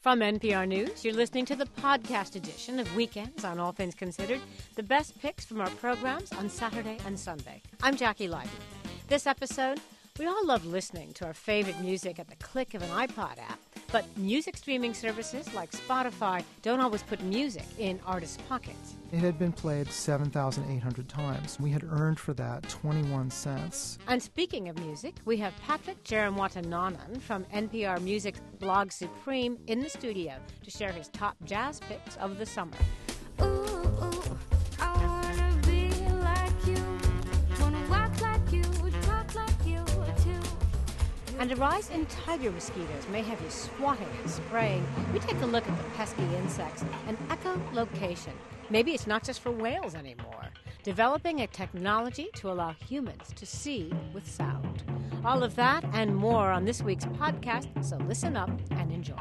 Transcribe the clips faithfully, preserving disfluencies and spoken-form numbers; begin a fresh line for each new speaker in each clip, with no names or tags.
From N P R News, you're listening to the podcast edition of Weekends on All Things Considered, the best picks from our programs on Saturday and Sunday. I'm Jackie Leiden. This episode, we all love listening to our favorite music at the click of an iPod app, but music streaming services like Spotify don't always put music in artists' pockets.
It had been played seven thousand eight hundred times. We had earned for that twenty-one cents.
And speaking of music, we have Patrick Jeremwatananon from N P R Music's Blog Supreme in the studio to share his top jazz picks of the summer.
Ooh, ooh, I wanna be like you, wanna walk like you, talk like you too.
And a rise in tiger mosquitoes may have you swatting and spraying. We take a look at the pesky insects and echolocation. Maybe it's not just for whales anymore. Developing a technology to allow humans to see with sound. All of that and more on this week's podcast, so listen up and enjoy.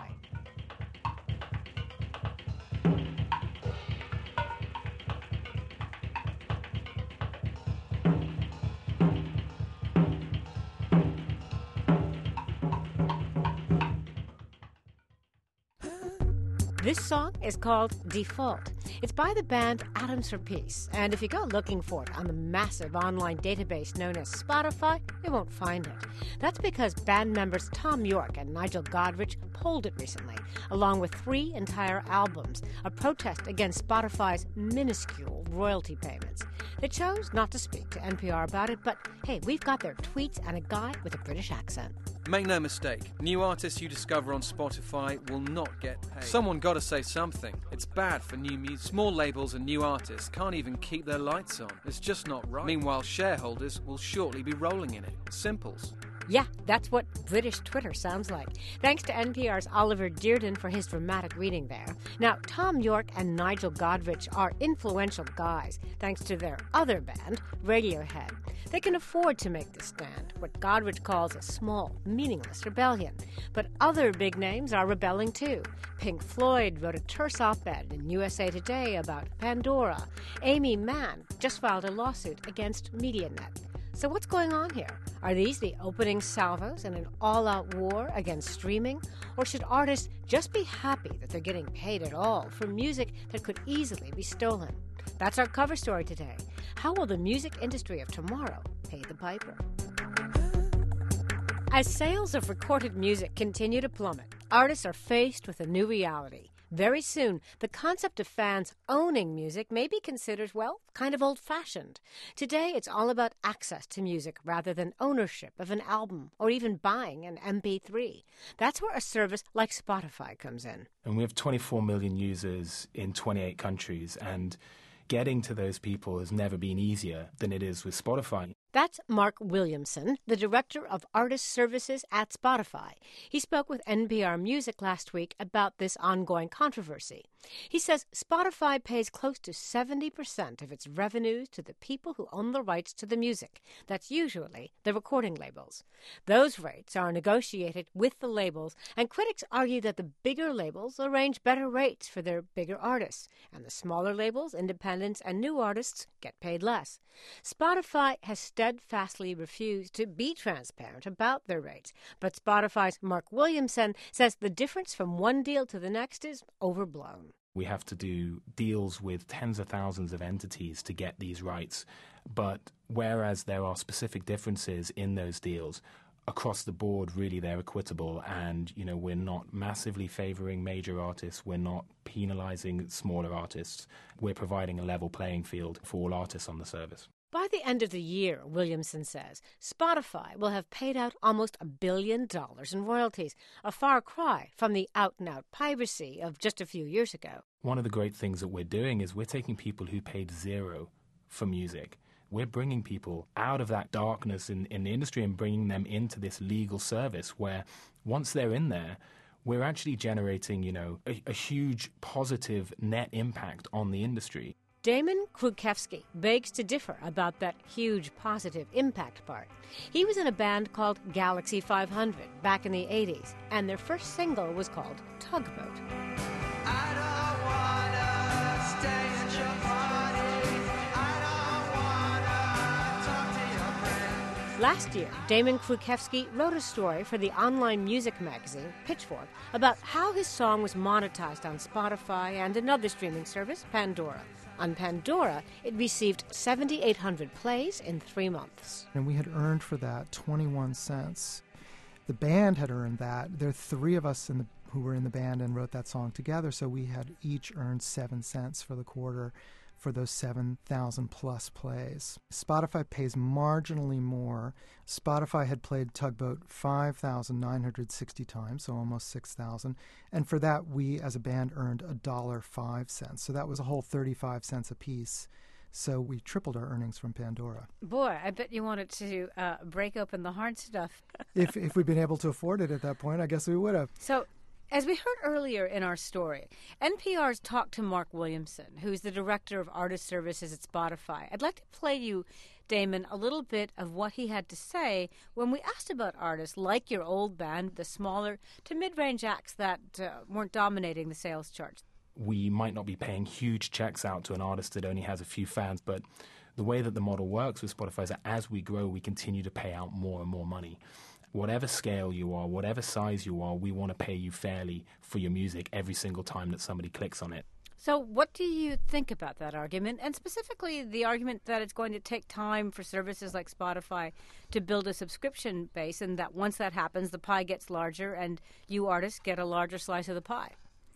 This song is called Default. It's by the band Atoms for Peace, and if you go looking for it on the massive online database known as Spotify, you won't find it. That's because band members Tom York and Nigel Godrich pulled it recently, along with three entire albums, a protest against Spotify's minuscule royalty payments. They chose not to speak to N P R about it, but hey, we've got their tweets and a guy with a British accent.
Make no mistake, new artists you discover on Spotify will not get paid. Someone gotta say something. It's bad for new music. Small labels and new artists can't even keep their lights on. It's just not right. Meanwhile, shareholders will shortly be rolling in it. Simples.
Yeah, that's what British Twitter sounds like. Thanks to N P R's Oliver Dearden for his dramatic reading there. Now, Tom York and Nigel Godrich are influential guys, thanks to their other band, Radiohead. They can afford to make this stand, what Godrich calls a small, meaningless rebellion. But other big names are rebelling too. Pink Floyd wrote a terse op-ed in U S A Today about Pandora. Amy Mann just filed a lawsuit against MediaNet. So what's going on here? Are these the opening salvos in an all-out war against streaming? Or should artists just be happy that they're getting paid at all for music that could easily be stolen? That's our cover story today. How will the music industry of tomorrow pay the piper? As sales of recorded music continue to plummet, artists are faced with a new reality. Very soon, the concept of fans owning music may be considered, well, kind of old-fashioned. Today, it's all about access to music rather than ownership of an album or even buying an M P three. That's where a service like Spotify comes in.
And we have twenty-four million users in twenty-eight countries, and getting to those people has never been easier than it is with Spotify.
That's Mark Williamson, the Director of Artist Services at Spotify. He spoke with N P R Music last week about this ongoing controversy. He says Spotify pays close to seventy percent of its revenues to the people who own the rights to the music. That's usually the recording labels. Those rates are negotiated with the labels, and critics argue that the bigger labels arrange better rates for their bigger artists, and the smaller labels, independents, and new artists get paid less. Spotify has steadfastly refused to be transparent about their rates, but Spotify's Mark Williamson says the difference from one deal to the next is overblown.
We have to do deals with tens of thousands of entities to get these rights, but whereas there are specific differences in those deals, across the board, really, they're equitable, and, you know, we're not massively favoring major artists, we're not penalizing smaller artists, we're providing a level playing field for all artists on the service.
By the end of the year, Williamson says, Spotify will have paid out almost a billion dollars in royalties, a far cry from the out-and-out piracy of just a few years ago.
One of the great things that we're doing is we're taking people who paid zero for music. We're bringing people out of that darkness in, in the industry and bringing them into this legal service where once they're in there, we're actually generating, you know, a, a huge positive net impact on the industry.
Damon Krukowski begs to differ about that huge positive impact part. He was in a band called Galaxy five hundred back in the eighties, and their first single was called Tugboat.
I don't wanna stay at your party. I don't wanna talk to your friends.
Last year, Damon Krukowski wrote a story for the online music magazine, Pitchfork, about how his song was monetized on Spotify and another streaming service, Pandora. On Pandora, it received seven thousand eight hundred plays in three months.
And we had earned for that twenty-one cents. The band had earned that. There are three of us in the, who were in the band and wrote that song together, so we had each earned seven cents for the quarter for those seven thousand plus plays. Spotify pays marginally more. Spotify had played Tugboat five thousand nine hundred sixty times, so almost six thousand. And for that, we as a band earned one dollar and five cents. So that was a whole thirty-five cents apiece. So we tripled our earnings from Pandora.
Boy, I bet you wanted to uh, break open the hard stuff.
if, if we'd been able to afford it at that point, I guess we would have.
So, as we heard earlier in our story, N P R's talked to Mark Williamson, who's the director of artist services at Spotify. I'd like to play you, Damon, a little bit of what he had to say when we asked about artists like your old band, the smaller to mid-range acts that uh, weren't dominating the sales charts.
We might not be paying huge checks out to an artist that only has a few fans, but the way that the model works with Spotify is that as we grow, we continue to pay out more and more money. Whatever scale you are, whatever size you are, we want to pay you fairly for your music every single time that somebody clicks on it.
So what do you think about that argument, and specifically the argument that it's going to take time for services like Spotify to build a subscription base, and that once that happens, the pie gets larger and you artists get a larger slice of the pie?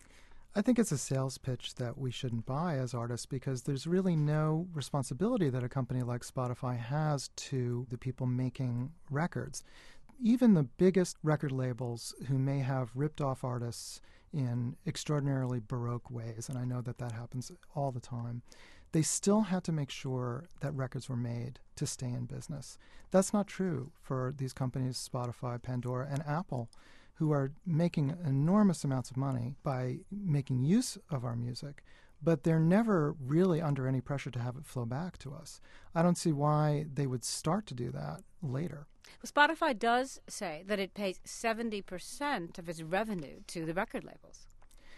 I think it's a sales pitch that we shouldn't buy as artists, because there's really no responsibility that a company like Spotify has to the people making records. Even the biggest record labels who may have ripped off artists in extraordinarily Baroque ways, and I know that that happens all the time, they still had to make sure that records were made to stay in business. That's not true for these companies, Spotify, Pandora, and Apple, who are making enormous amounts of money by making use of our music, but they're never really under any pressure to have it flow back to us. I don't see why they would start to do that later.
Well, Spotify does say that it pays seventy percent of its revenue to the record labels.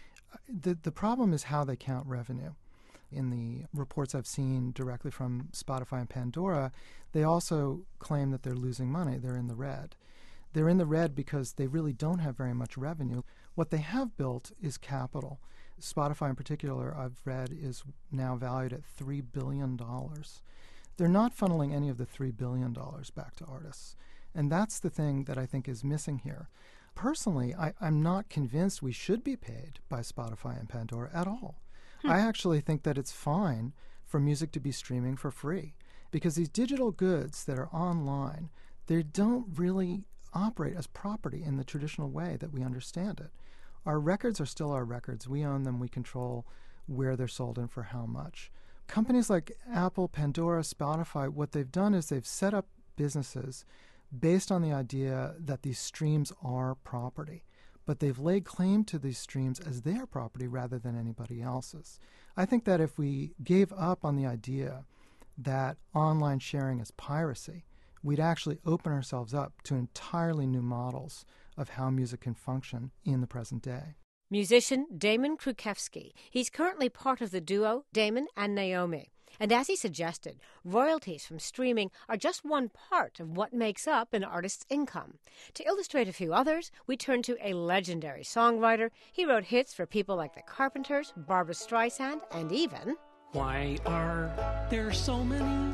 The, the problem is how they count revenue. In the reports I've seen directly from Spotify and Pandora, they also claim that they're losing money. They're in the red. They're in the red because they really don't have very much revenue. What they have built is capital. Spotify in particular, I've read, is now valued at three billion dollars. They're not funneling any of the three billion dollars back to artists. And that's the thing that I think is missing here. Personally, I, I'm not convinced we should be paid by Spotify and Pandora at all. Hmm. I actually think that it's fine for music to be streaming for free, because these digital goods that are online, they don't really operate as property in the traditional way that we understand it. Our records are still our records. We own them. We control where they're sold and for how much. Companies like Apple, Pandora, Spotify, what they've done is they've set up businesses based on the idea that these streams are property, but they've laid claim to these streams as their property rather than anybody else's. I think that if we gave up on the idea that online sharing is piracy, we'd actually open ourselves up to entirely new models of how music can function in the present day.
Musician Damon Krukowski. He's currently part of the duo Damon and Naomi. And as he suggested, royalties from streaming are just one part of what makes up an artist's income. To illustrate a few others, we turn to a legendary songwriter. He wrote hits for people like the Carpenters, Barbra Streisand, and even...
Why are there so many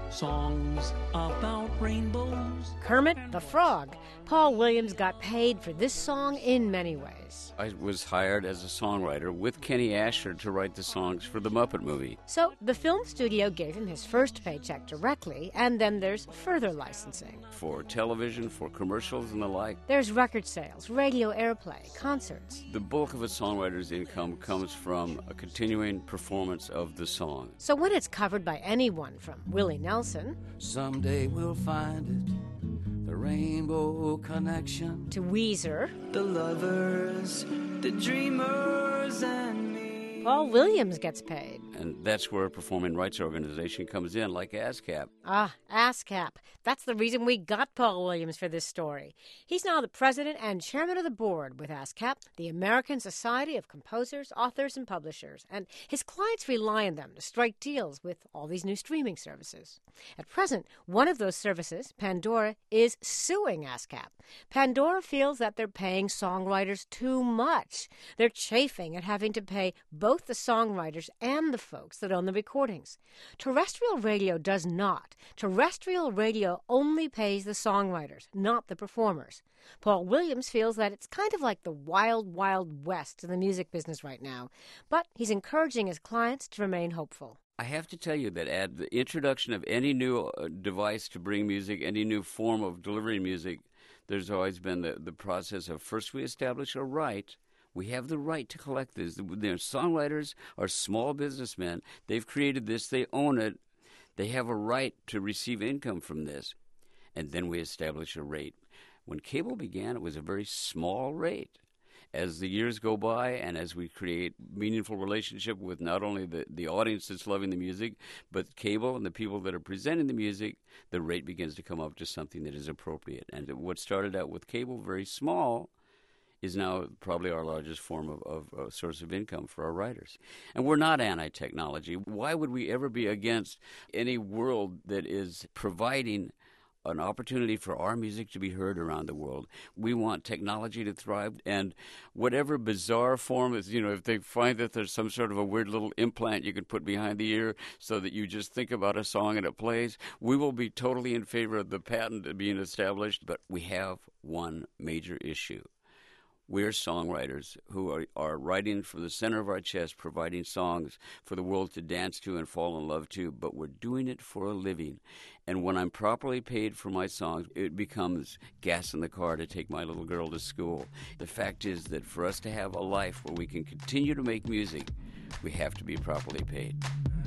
songs about rainbows?
Kermit the Frog. Paul Williams got paid for this song in many ways.
I was hired as a songwriter with Kenny Asher to write the songs for the Muppet movie.
So the film studio gave him his first paycheck directly, and then there's further licensing.
For television, for commercials, and the like.
There's record sales, radio airplay, concerts.
The bulk of a songwriter's income comes from a continuing performance of the song.
So when it's covered by anyone from Willie Nelson...
Someday we'll find it, the rainbow connection.
...to Weezer...
The lovers, the dreamers, and me.
Paul Williams gets paid.
And that's where a performing rights organization comes in, like ASCAP.
Ah, ASCAP. That's the reason we got Paul Williams for this story. He's now the president and chairman of the board with ASCAP, the American Society of Composers, Authors, and Publishers, and his clients rely on them to strike deals with all these new streaming services. At present, one of those services, Pandora, is suing ASCAP. Pandora feels that they're paying songwriters too much. They're chafing at having to pay both the songwriters and the folks that own the recordings. Terrestrial radio does not. Terrestrial radio only pays the songwriters, not the performers. Paul Williams feels that it's kind of like the wild, wild west in the music business right now, but he's encouraging his clients to remain hopeful.
I have to tell you that at the introduction of any new uh, device to bring music, any new form of delivering music, there's always been the, the process of first we establish a right. We have the right to collect this. The, the songwriters are small businessmen. They've created this. They own it. They have a right to receive income from this. And then we establish a rate. When cable began, it was a very small rate. As the years go by and as we create meaningful relationship with not only the, the audience that's loving the music, but cable and the people that are presenting the music, the rate begins to come up to something that is appropriate. And what started out with cable, very small, is now probably our largest form of, of, of source of income for our writers. And we're not anti-technology. Why would we ever be against any world that is providing an opportunity for our music to be heard around the world? We want technology to thrive, and whatever bizarre form is, you know, if they find that there's some sort of a weird little implant you can put behind the ear so that you just think about a song and it plays, we will be totally in favor of the patent being established. But we have one major issue. We're songwriters who are, are writing from the center of our chest, providing songs for the world to dance to and fall in love to, but we're doing it for a living. And when I'm properly paid for my songs, it becomes gas in the car to take my little girl to school. The fact is that for us to have a life where we can continue to make music, we have to be properly paid.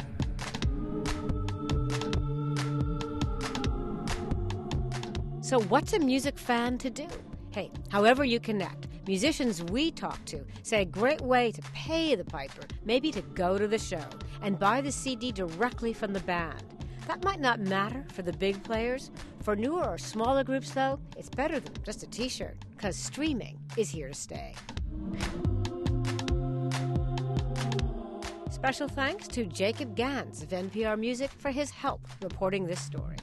So what's a music fan to do? Hey, however you connect, musicians we talk to say a great way to pay the piper, maybe to go to the show and buy the C D directly from the band. That might not matter for the big players. For newer or smaller groups, though, it's better than just a T-shirt, because streaming is here to stay. Special thanks to Jacob Gans of N P R Music for his help reporting this story.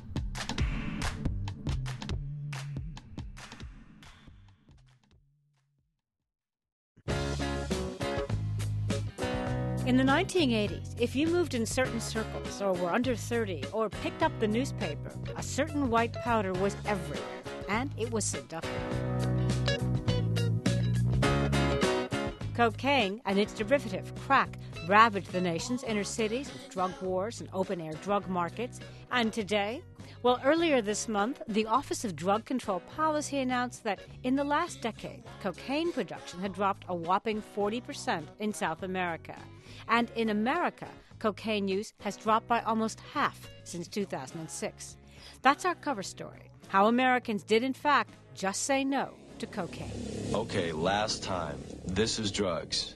In the nineteen eighties, if you moved in certain circles or were under thirty or picked up the newspaper, a certain white powder was everywhere, and it was seductive. Cocaine and its derivative, crack, ravaged the nation's inner cities with drug wars and open-air drug markets. And today? Well, earlier this month, the Office of Drug Control Policy announced that in the last decade, cocaine production had dropped a whopping forty percent in South America. And in America, cocaine use has dropped by almost half since two thousand six. That's our cover story, how Americans did in fact just say no to cocaine.
Okay, last time. This is drugs.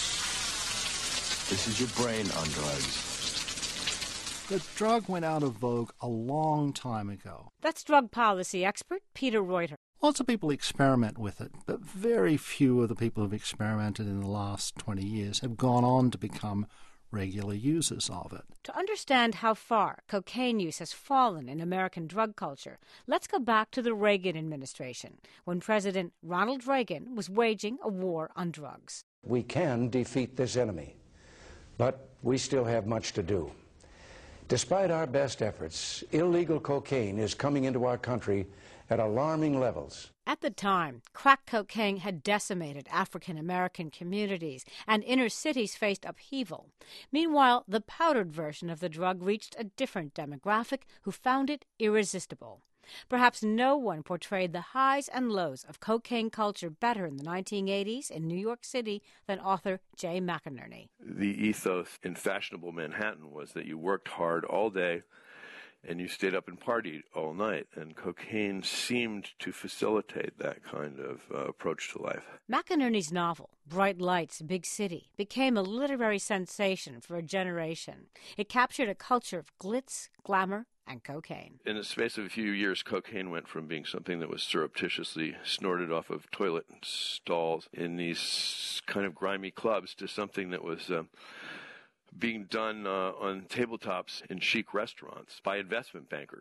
This is your brain on drugs.
The drug went out of vogue a long time ago.
That's drug policy expert Peter Reuter.
Lots of people experiment with it, but very few of the people who've experimented in the last twenty years have gone on to become regular users of it.
To understand how far cocaine use has fallen in American drug culture, let's go back to the Reagan administration, when President Ronald Reagan was waging a war on drugs.
We can defeat this enemy, but we still have much to do. Despite our best efforts, illegal cocaine is coming into our country at alarming levels.
At the time, crack cocaine had decimated African-American communities, and inner cities faced upheaval. Meanwhile, the powdered version of the drug reached a different demographic who found it irresistible. Perhaps no one portrayed the highs and lows of cocaine culture better in the nineteen eighties in New York City than author Jay McInerney.
The ethos in fashionable Manhattan was that you worked hard all day and you stayed up and partied all night. And cocaine seemed to facilitate that kind of uh, approach to life.
McInerney's novel, Bright Lights, Big City, became a literary sensation for a generation. It captured a culture of glitz, glamour, and cocaine.
In the space of a few years, cocaine went from being something that was surreptitiously snorted off of toilet stalls in these kind of grimy clubs to something that was uh, being done uh, on tabletops in chic restaurants by investment bankers.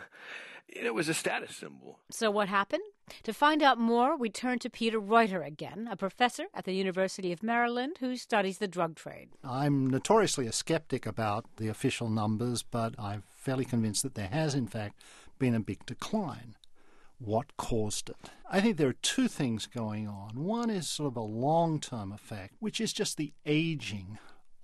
It was a status symbol.
So what happened? To find out more, we turn to Peter Reuter again, a professor at the University of Maryland who studies the drug trade.
I'm notoriously a skeptic about the official numbers, but I'm fairly convinced that there has, in fact, been a big decline. What caused it? I think there are two things going on. One is sort of a long-term effect, which is just the aging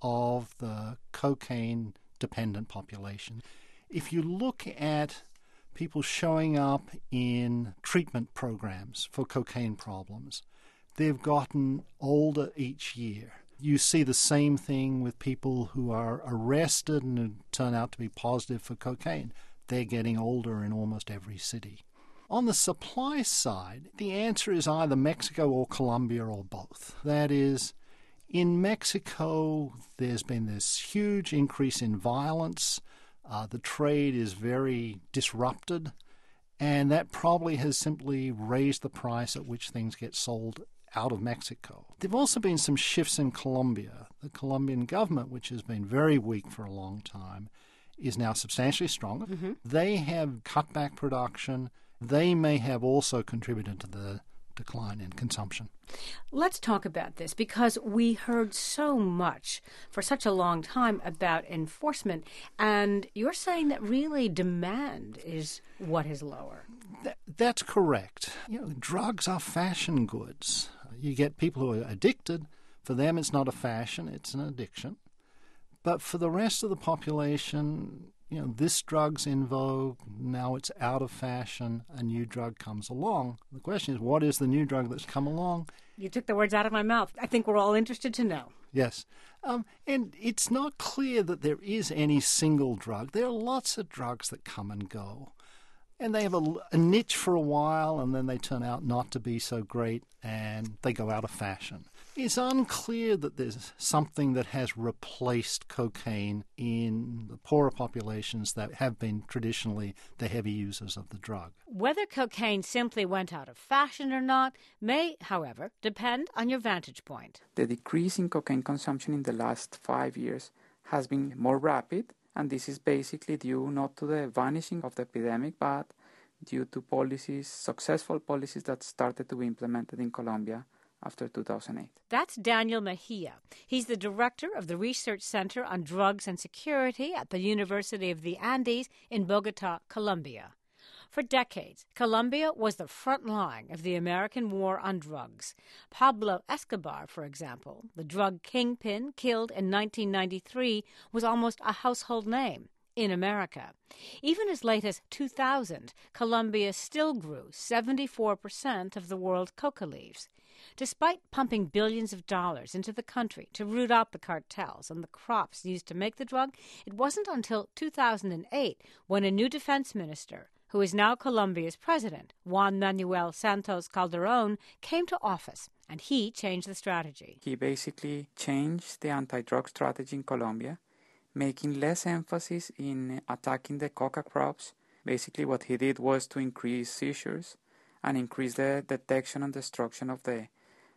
of the cocaine-dependent population. If you look at people showing up in treatment programs for cocaine problems, they've gotten older each year. You see the same thing with people who are arrested and who turn out to be positive for cocaine. They're getting older in almost every city. On the supply side, the answer is either Mexico or Colombia or both. That is, in Mexico, there's been this huge increase in violence. Uh, the trade is very disrupted, and that probably has simply raised the price at which things get sold out of Mexico. There have also been some shifts in Colombia. The Colombian government, which has been very weak for a long time, is now substantially stronger. Mm-hmm. They have cut back production. They may have also contributed to the decline in consumption.
Let's talk about this, because we heard so much for such a long time about enforcement, and you're saying that really demand is what is lower.
That, that's correct. You know, drugs are fashion goods. You get people who are addicted. For them, it's not a fashion, it's an addiction. But for the rest of the population, you know, this drug's in vogue, now it's out of fashion, a new drug comes along. The question is, what is the new drug that's come along?
You took the words out of my mouth. I think we're all interested to know.
Yes. Um, and it's not clear that there is any single drug. There are lots of drugs that come and go. And they have a, a niche for a while, and then they turn out not to be so great, and they go out of fashion. It's unclear that there's something that has replaced cocaine in the poorer populations that have been traditionally the heavy users of the drug.
Whether cocaine simply went out of fashion or not may, however, depend on your vantage point.
The decrease in cocaine consumption in the last five years has been more rapid, and this is basically due not to the vanishing of the epidemic, but due to policies, successful policies that started to be implemented in Colombia after two thousand eight.
That's Daniel Mejia. He's the director of the Research Center on Drugs and Security at the University of the Andes in Bogota, Colombia. For decades, Colombia was the front line of the American war on drugs. Pablo Escobar, for example, the drug kingpin killed in nineteen ninety-three, was almost a household name in America. Even as late as two thousand, Colombia still grew seventy-four percent of the world's coca leaves. Despite pumping billions of dollars into the country to root out the cartels and the crops used to make the drug, it wasn't until two thousand eight when a new defense minister, who is now Colombia's president, Juan Manuel Santos Calderón, came to office, and he changed the strategy.
He basically changed the anti-drug strategy in Colombia, making less emphasis in attacking the coca crops. Basically what he did was to increase seizures and increase the detection and destruction of the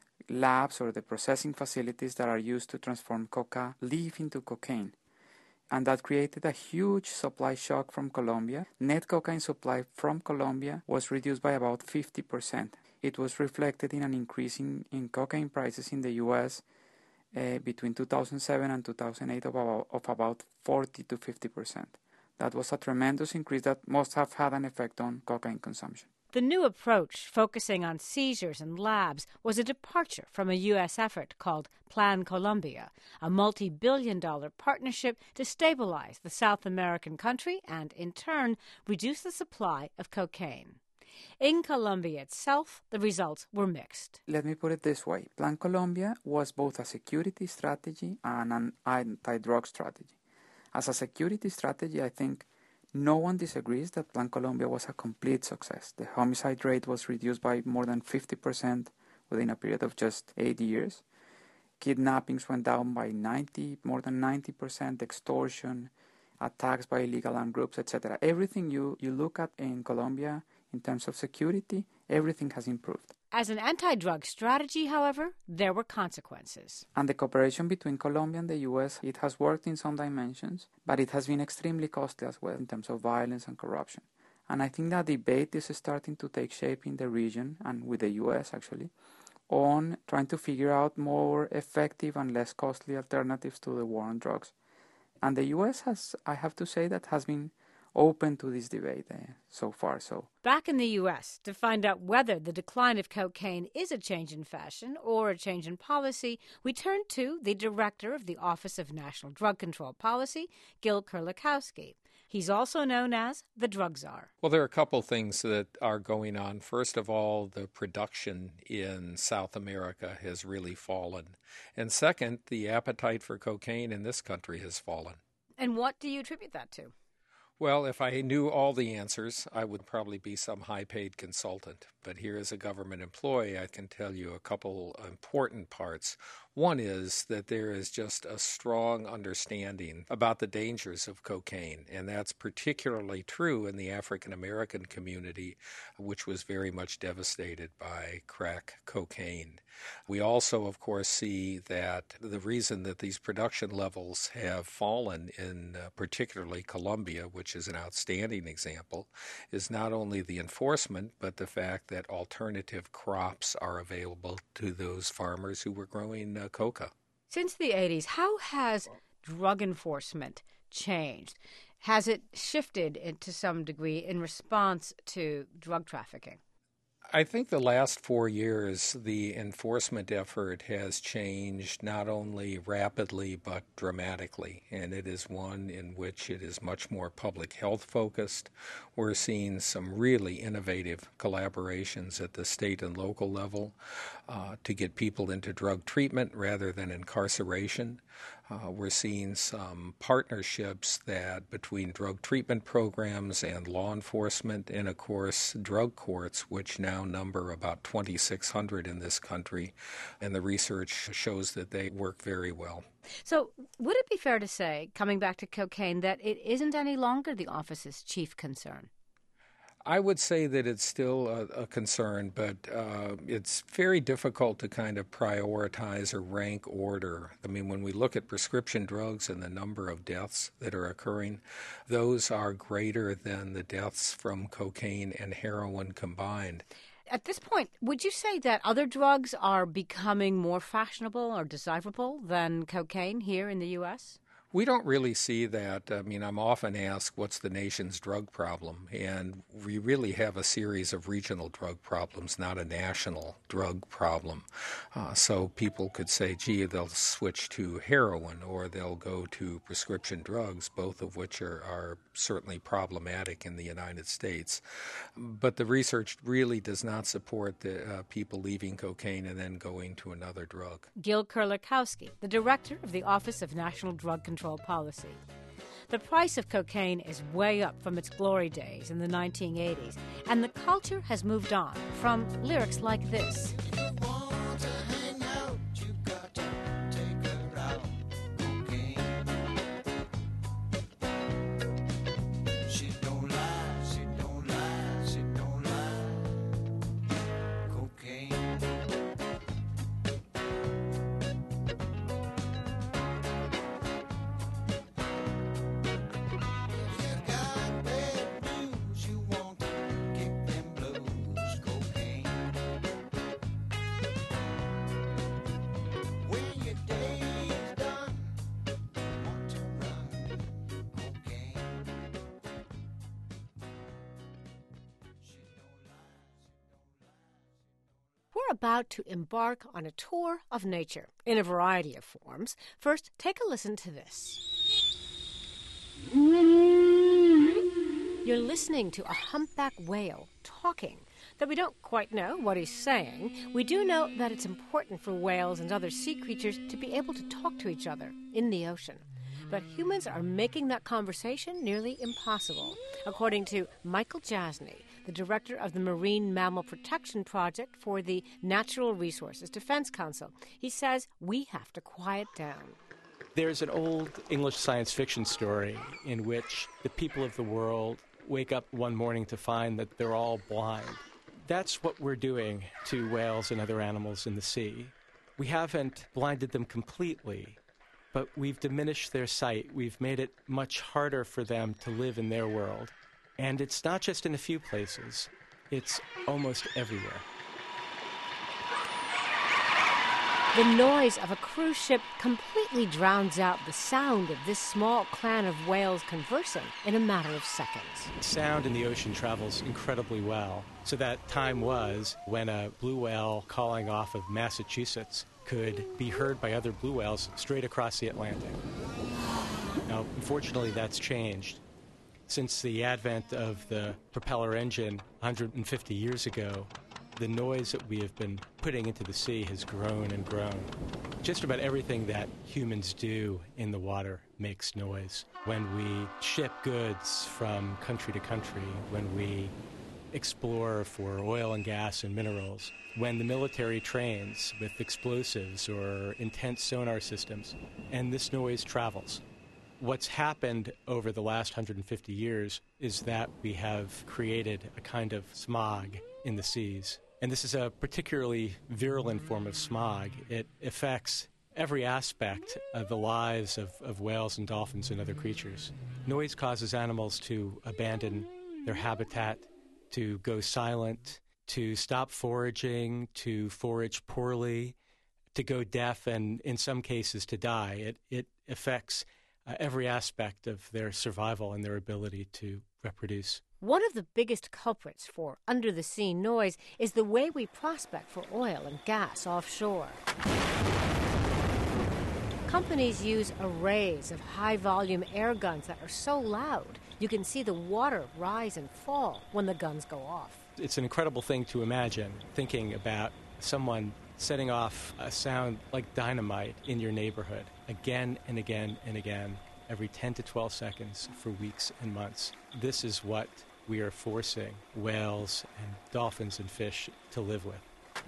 labs or the processing facilities that are used to transform coca leaf into cocaine. And that created a huge supply shock from Colombia. Net cocaine supply from Colombia was reduced by about fifty percent. It was reflected in an increase in, in cocaine prices in the U S uh, between two thousand seven and two thousand eight of about, of about forty to fifty percent. That was a tremendous increase that must have had an effect on cocaine consumption.
The new approach, focusing on seizures and labs, was a departure from a U S effort called Plan Colombia, a multi-billion dollar partnership to stabilize the South American country and, in turn, reduce the supply of cocaine. In Colombia itself, the results were mixed.
Let me put it this way. Plan Colombia was both a security strategy and an anti-drug strategy. As a security strategy, I think No one disagrees that Plan Colombia was a complete success. The homicide rate was reduced by more than fifty percent within a period of just eight years. Kidnappings went down by ninety, more than ninety percent, extortion, attacks by illegal armed groups, et cetera. Everything you, you look at in Colombia in terms of security, everything has improved.
As an anti-drug strategy, however, there were consequences.
And the cooperation between Colombia and the U S, it has worked in some dimensions, but it has been extremely costly as well in terms of violence and corruption. And I think that debate is starting to take shape in the region, and with the U S actually, on trying to figure out more effective and less costly alternatives to the war on drugs. And the U S has, I have to say, that has been open to this debate uh, so far. So
back in the U S, to find out whether the decline of cocaine is a change in fashion or a change in policy, we turn to the director of the Office of National Drug Control Policy, Gil Kerlikowske. He's also known as the drug czar.
Well, there are a couple things that are going on. First of all, the production in South America has really fallen. And second, the appetite for cocaine in this country has fallen.
And what do you attribute that to?
Well, if I knew all the answers, I would probably be some high-paid consultant. But here as a government employee, I can tell you a couple important parts. One is that there is just a strong understanding about the dangers of cocaine, and that's particularly true in the African-American community, which was very much devastated by crack cocaine. We also, of course, see that the reason that these production levels have fallen in uh, particularly Colombia, which is an outstanding example, is not only the enforcement, but the fact that alternative crops are available to those farmers who were growing uh, coca.
Since the eighties, how has drug enforcement changed? Has it shifted in, to some degree in response to drug trafficking?
I think the last four years, the enforcement effort has changed not only rapidly but dramatically, and it is one in which it is much more public health focused. We're seeing some really innovative collaborations at the state and local level uh, to get people into drug treatment rather than incarceration. Uh, we're seeing some partnerships that between drug treatment programs and law enforcement and, of course, drug courts, which now number about twenty-six hundred in this country, and the research shows that they work very well.
So would it be fair to say, coming back to cocaine, that it isn't any longer the office's chief concern?
I would say that it's still a, a concern, but uh, it's very difficult to kind of prioritize or rank order. I mean, when we look at prescription drugs and the number of deaths that are occurring, those are greater than the deaths from cocaine and heroin combined.
At this point, would you say that other drugs are becoming more fashionable or desirable than cocaine here in the U S?
We don't really see that. I mean, I'm often asked, what's the nation's drug problem? And we really have a series of regional drug problems, not a national drug problem. Uh, so people could say, gee, they'll switch to heroin or they'll go to prescription drugs, both of which are, are certainly problematic in the United States. But the research really does not support the uh, people leaving cocaine and then going to another drug.
Gil Kerlikowske, the director of the Office of National Drug Control Policy. The price of cocaine is way up from its glory days in the nineteen eighties, and the culture has moved on from lyrics like this. We're about to embark on a tour of nature in a variety of forms. First, take a listen to this. You're listening to a humpback whale talking. Though we don't quite know what he's saying, we do know that it's important for whales and other sea creatures to be able to talk to each other in the ocean.
But humans are making that conversation nearly impossible, according to Michael Jasny, the director of the Marine Mammal Protection Project for the Natural Resources Defense Council. He says we have to quiet down.
There's an old English science fiction story in which the people of the world wake up one morning to find that they're all blind. That's what we're doing to whales and other animals in the sea. We haven't blinded them completely, but we've diminished their sight. We've made it much harder for them to live in their world. And it's not just in a few places. It's almost everywhere.
The noise of a cruise ship completely drowns out the sound of this small clan of whales conversing in a matter of seconds.
Sound in the ocean travels incredibly well. So that time was when a blue whale calling off of Massachusetts could be heard by other blue whales straight across the Atlantic. Now, unfortunately, that's changed. Since the advent of the propeller engine one hundred fifty years ago, the noise that we have been putting into the sea has grown and grown. Just about everything that humans do in the water makes noise. When we ship goods from country to country, when we explore for oil and gas and minerals, when the military trains with explosives or intense sonar systems, and this noise travels. What's happened over the last one hundred fifty years is that we have created a kind of smog in the seas. And this is a particularly virulent form of smog. It affects every aspect of the lives of, of whales and dolphins and other creatures. Noise causes animals to abandon their habitat, to go silent, to stop foraging, to forage poorly, to go deaf, and in some cases to die. It, it affects uh, every aspect of their survival and their ability to reproduce.
One of the biggest culprits for under-the-sea noise is the way we prospect for oil and gas offshore. Companies use arrays of high-volume air guns that are so loud you can see the water rise and fall when the guns go off.
It's an incredible thing to imagine, thinking about someone setting off a sound like dynamite in your neighborhood again and again and again, every ten to twelve seconds for weeks and months. This is what we are forcing whales and dolphins and fish to live with.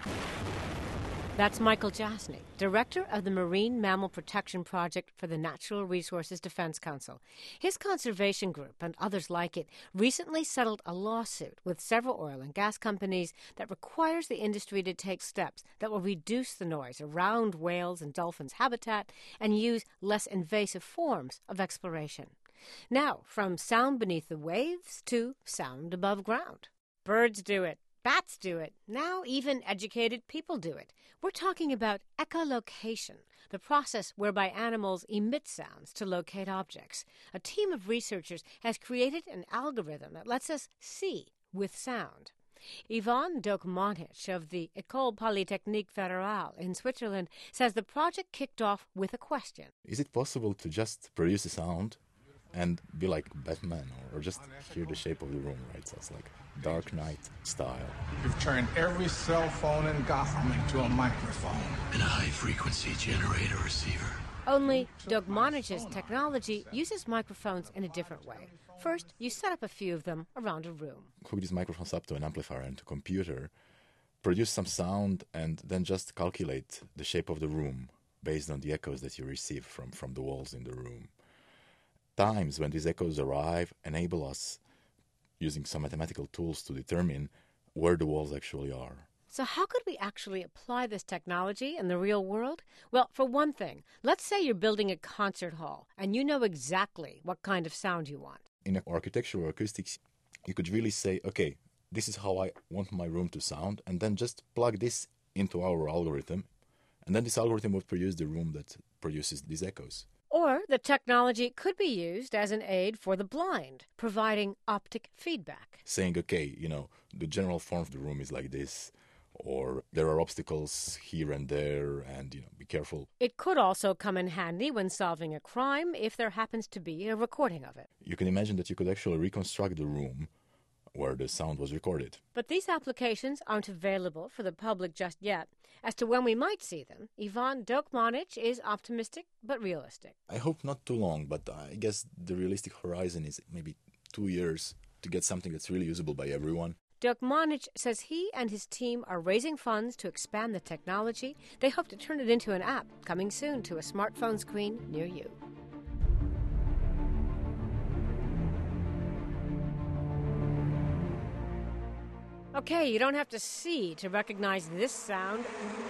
That's Michael Jasny, director of the Marine Mammal Protection Project for the Natural Resources Defense Council. His conservation group and others like it recently settled a lawsuit with several oil and gas companies that requires the industry to take steps that will reduce the noise around whales and dolphins' habitat and use less invasive forms of exploration. Now, from sound beneath the waves to sound above ground. Birds do it. Bats do it. Now even educated people do it. We're talking about echolocation, the process whereby animals emit sounds to locate objects. A team of researchers has created an algorithm that lets us see with sound. Yvonne Dokmanich of the École Polytechnique Fédérale in Switzerland says the project kicked off with a question.
Is it possible to just produce a sound and be like Batman, or, or just hear the shape of the room, right? So it's like Dark Knight style.
You've turned every cell phone in Gotham into a microphone.
And a high-frequency generator receiver.
Only Dokmanich's technology uses microphones in a different way. First, you set up a few of them around a room.
Hook these microphones up to an amplifier and a computer, produce some sound, and then just calculate the shape of the room based on the echoes that you receive from, from the walls in the room. Times when these echoes arrive enable us, using some mathematical tools, to determine where the walls actually are.
So how could we actually apply this technology in the real world? Well, for one thing, let's say you're building a concert hall and you know exactly what kind of sound you want.
In architecture or acoustics, you could really say, okay, this is how I want my room to sound, and then just plug this into our algorithm, and then this algorithm would produce the room that produces these echoes.
Or the technology could be used as an aid for the blind, providing optic feedback.
Saying, okay, you know, the general form of the room is like this, or there are obstacles here and there, and, you know, be careful.
It could also come in handy when solving a crime if there happens to be a recording of it.
You can imagine that you could actually reconstruct the room where the sound was recorded.
But these applications aren't available for the public just yet. As to when we might see them, Ivan Dokmanic is optimistic but realistic.
I hope not too long, but I guess the realistic horizon is maybe two years to get something that's really usable by everyone.
Dokmanic says he and his team are raising funds to expand the technology. They hope to turn it into an app, coming soon to a smartphone screen near you. Okay, you don't have to see to recognize this sound.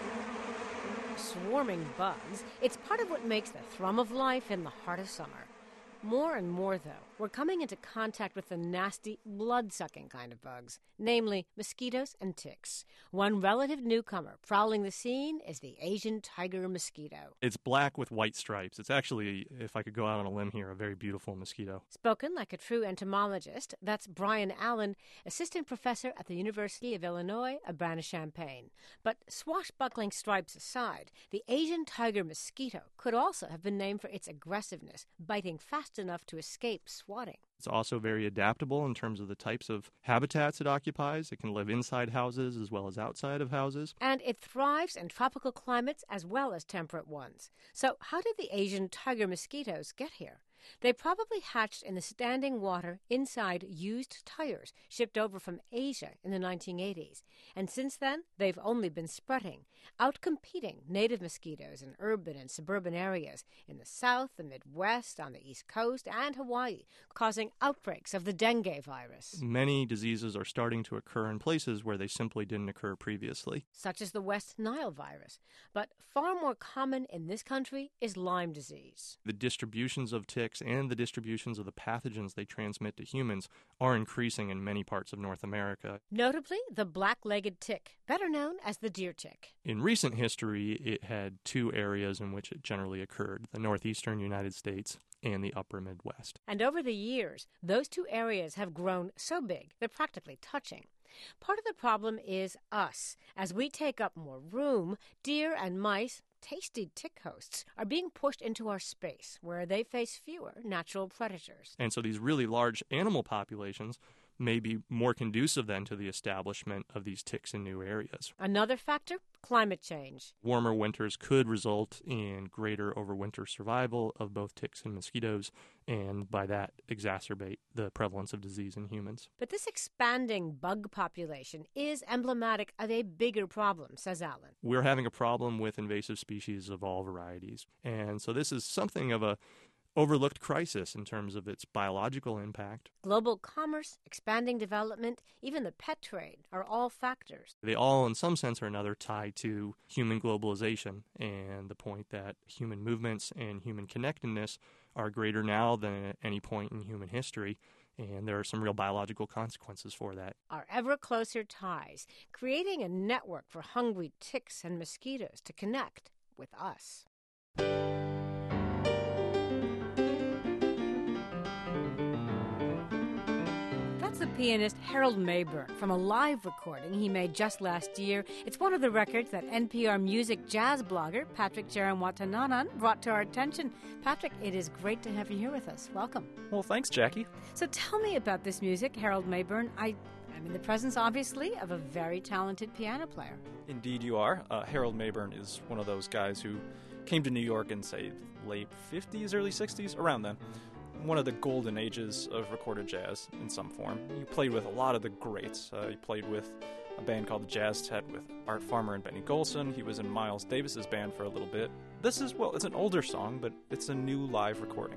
Swarming bugs. It's part of what makes the thrum of life in the heart of summer. More and more, though, we're coming into contact with the nasty, blood-sucking kind of bugs, namely mosquitoes and ticks. One relative newcomer prowling the scene is the Asian tiger mosquito.
It's black with white stripes. It's actually, if I could go out on a limb here, a very beautiful mosquito.
Spoken like a true entomologist, that's Brian Allen, assistant professor at the University of Illinois, Urbana-Champaign. But swashbuckling stripes aside, the Asian tiger mosquito could also have been named for its aggressiveness, biting fast enough to escape swatting.
It's also very adaptable in terms of the types of habitats it occupies. It can live inside houses as well as outside of houses.
And it thrives in tropical climates as well as temperate ones. So how did the Asian tiger mosquitoes get here? They probably hatched in the standing water inside used tires shipped over from Asia in the nineteen eighties. And since then, they've only been spreading, outcompeting native mosquitoes in urban and suburban areas in the South, the Midwest, on the East Coast, and Hawaii, causing outbreaks of the dengue virus.
Many diseases are starting to occur in places where they simply didn't occur previously,
such as the West Nile virus. But far more common in this country is Lyme disease.
The distributions of ticks and the distributions of the pathogens they transmit to humans are increasing in many parts of North America.
Notably, the black-legged tick, better known as the deer tick.
In recent history, it had two areas in which it generally occurred, the northeastern United States and the upper Midwest.
And over the years, those two areas have grown so big, they're practically touching. Part of the problem is us. As we take up more room, deer and mice, tasty tick hosts, are being pushed into our space where they face fewer natural predators.
And so these really large animal populations may be more conducive then to the establishment of these ticks in new areas.
Another factor, climate change.
Warmer winters could result in greater overwinter survival of both ticks and mosquitoes, and by that exacerbate the prevalence of disease in humans.
But this expanding bug population is emblematic of a bigger problem, says Allen.
We're having a problem with invasive species of all varieties, and so this is something of a overlooked crisis in terms of its biological impact.
Global commerce, expanding development, even the pet trade are all factors.
They all, in some sense or another, tie to human globalization and the point that human movements and human connectedness are greater now than at any point in human history, and there are some real biological consequences for that.
Our ever closer ties, creating a network for hungry ticks and mosquitoes to connect with us. The pianist Harold Mayburn from a live recording he made just last year. It's one of the records that N P R music jazz blogger Patrick Jaramwatananan brought to our attention. Patrick, it is great to have you here with us. Welcome.
Well, thanks, Jackie.
So tell me about this music, Harold Mayburn. I, I'm in the presence, obviously, of a very talented piano player.
Indeed you are. Uh, Harold Mayburn is one of those guys who came to New York in, say, late fifties, early sixties, around then. One of the golden ages of recorded jazz in some form. He played with a lot of the greats. Uh, he played with a band called the Jazz Tet with Art Farmer and Benny Golson. He was in Miles Davis's band for a little bit. This is, well, it's an older song, but it's a new live recording.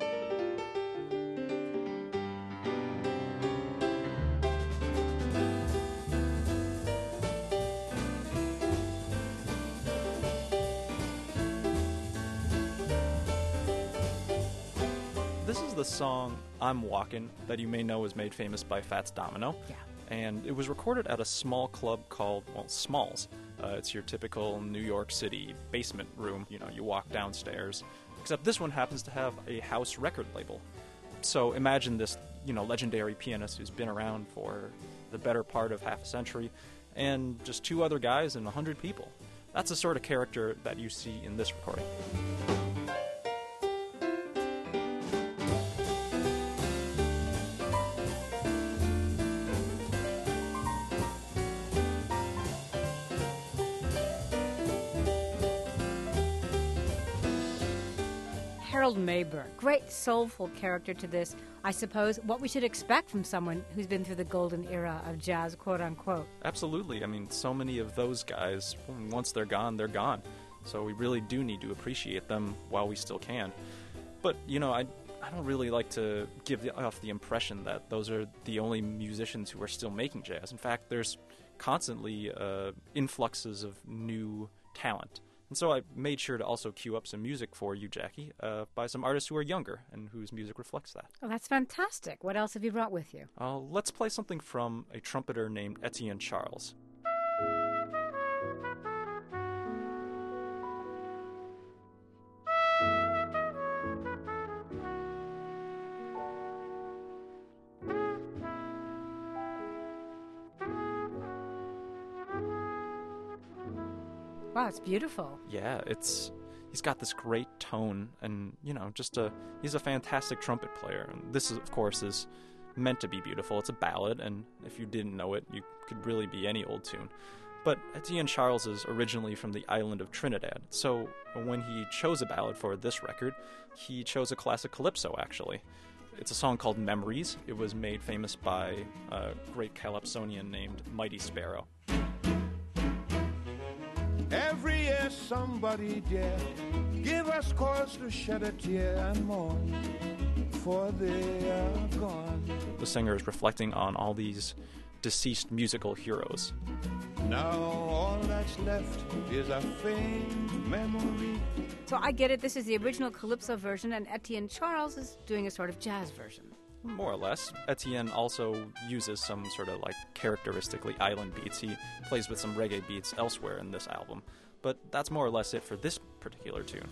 This is the song I'm Walkin' that you may know is made famous by Fats Domino.
Yeah.
And it was recorded at a small club called, well, Smalls. Uh, it's your typical New York City basement room. You know, you walk downstairs. Except this one happens to have a house record label. So imagine this, you know, legendary pianist who's been around for the better part of half a century, and just two other guys and a hundred people. That's the sort of character that you see in this recording.
Harold Mayburn, great soulful character to this, I suppose, what we should expect from someone who's been through the golden era of jazz, quote-unquote.
Absolutely. I mean, so many of those guys, once they're gone, they're gone. So we really do need to appreciate them while we still can. But, you know, I I don't really like to give off the impression that those are the only musicians who are still making jazz. In fact, there's constantly uh, influxes of new talent. And so I made sure to also cue up some music for you, Jackie, uh, by some artists who are younger and whose music reflects that.
Oh, that's fantastic. What else have you brought with you?
Uh, let's play something from a trumpeter named Etienne Charles.
Wow, it's beautiful.
Yeah, it's he's got this great tone, and you know, just a he's a fantastic trumpet player. And this, is, of course, is meant to be beautiful. It's a ballad, and if you didn't know it, you could really be any old tune. But Etienne Charles is originally from the island of Trinidad, so when he chose a ballad for this record, he chose a classic calypso, actually. It's a song called Memories. It was made famous by a great calypsonian named Mighty Sparrow.
Every year somebody dear give us cause to shed a tear and mourn, for they are gone.
The singer is reflecting on all these deceased musical heroes.
Now all that's left is a faint memory.
So I get it, this is the original calypso version, and Etienne Charles is doing a sort of jazz version.
More or less. Etienne also uses some sort of like characteristically island beats. He plays with some reggae beats elsewhere in this album. But that's more or less it for this particular tune.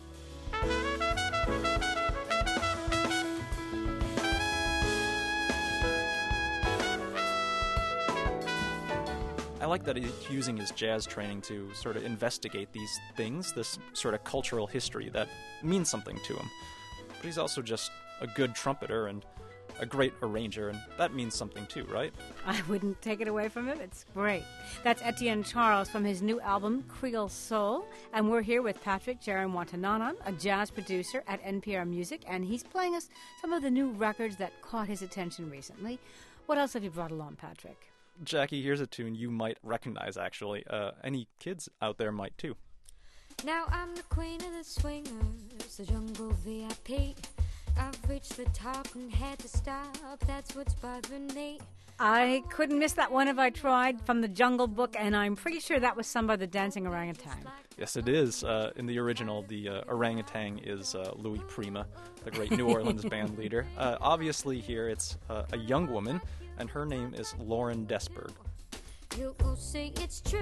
I like that he's using his jazz training to sort of investigate these things, this sort of cultural history that means something to him. But he's also just a good trumpeter and a great arranger, and that means something too, right?
I wouldn't take it away from him. It's great. That's Etienne Charles from his new album, Creole Soul, and we're here with Patrick Jaron-Watananon, a jazz producer at N P R Music, and he's playing us some of the new records that caught his attention recently. What else have you brought along, Patrick?
Jackie, here's a tune you might recognize, actually. Uh, any kids out there might, too.
Now I'm the queen of the swingers, the jungle V I P. I've reached the top and had to stop. That's what's bothering me.
I couldn't miss that one if I tried, from the Jungle Book, and I'm pretty sure that was sung by the Dancing Orangutan.
Yes, it is. Uh, in the original, the uh, orangutan is uh, Louis Prima, the great New Orleans band leader. Uh, obviously, here it's uh, a young woman, and her name is Lauren Desberg.
You will see it's true.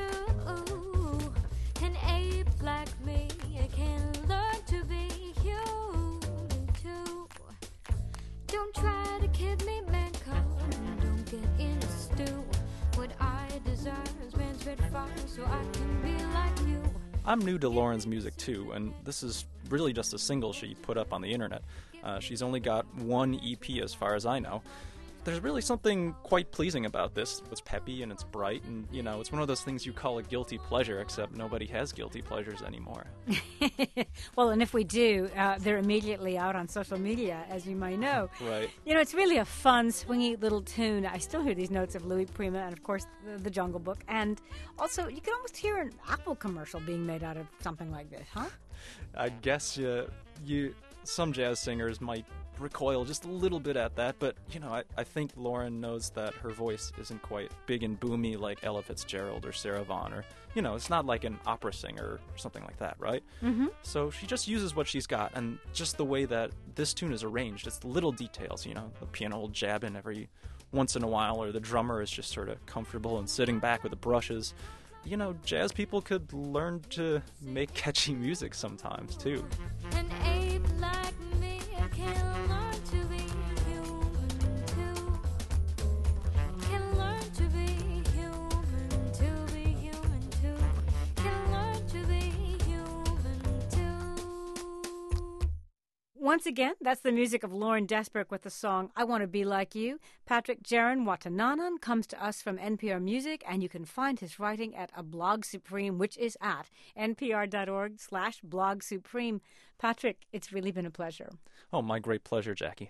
An ape like me can learn to be human too. Don't try to kid me, mankind. Don't get in a stew. What I desire is man's red fire, so I can be like you.
I'm new to Lauren's music too, and this is really just a single she put up on the internet. Uh, she's only got one E P as far as I know. There's really something quite pleasing about this. It's peppy and it's bright, and, you know, it's one of those things you call a guilty pleasure, except nobody has guilty pleasures anymore.
Well, and if we do, uh, they're immediately out on social media, as you might know.
Right.
You know, it's really a fun, swingy little tune. I still hear these notes of Louis Prima and, of course, the, the Jungle Book. And also, you can almost hear an Apple commercial being made out of something like this, huh?
I guess uh, you some jazz singers might recoil just a little bit at that, but, you know, I, I think Lauren knows that her voice isn't quite big and boomy like Ella Fitzgerald or Sarah Vaughan, or, you know, it's not like an opera singer or something like that, right?
Mm-hmm.
So she just uses what she's got, and just the way that this tune is arranged, it's the little details, you know, the piano will jab in every once in a while, or the drummer is just sort of comfortable and sitting back with the brushes. You know, jazz people could learn to make catchy music sometimes, too.
An ape like me can learn to be human too. Can learn to be human, to be human too. Can learn to be human too.
Once again, that's the music of Lauren Desbrook with the song I Want to Be Like You. Patrick Jaron Watananan comes to us from N P R Music, and you can find his writing at a blog supreme, which is at npr.org slash blog supreme. Patrick, it's really been a pleasure.
Oh, my great pleasure, Jackie.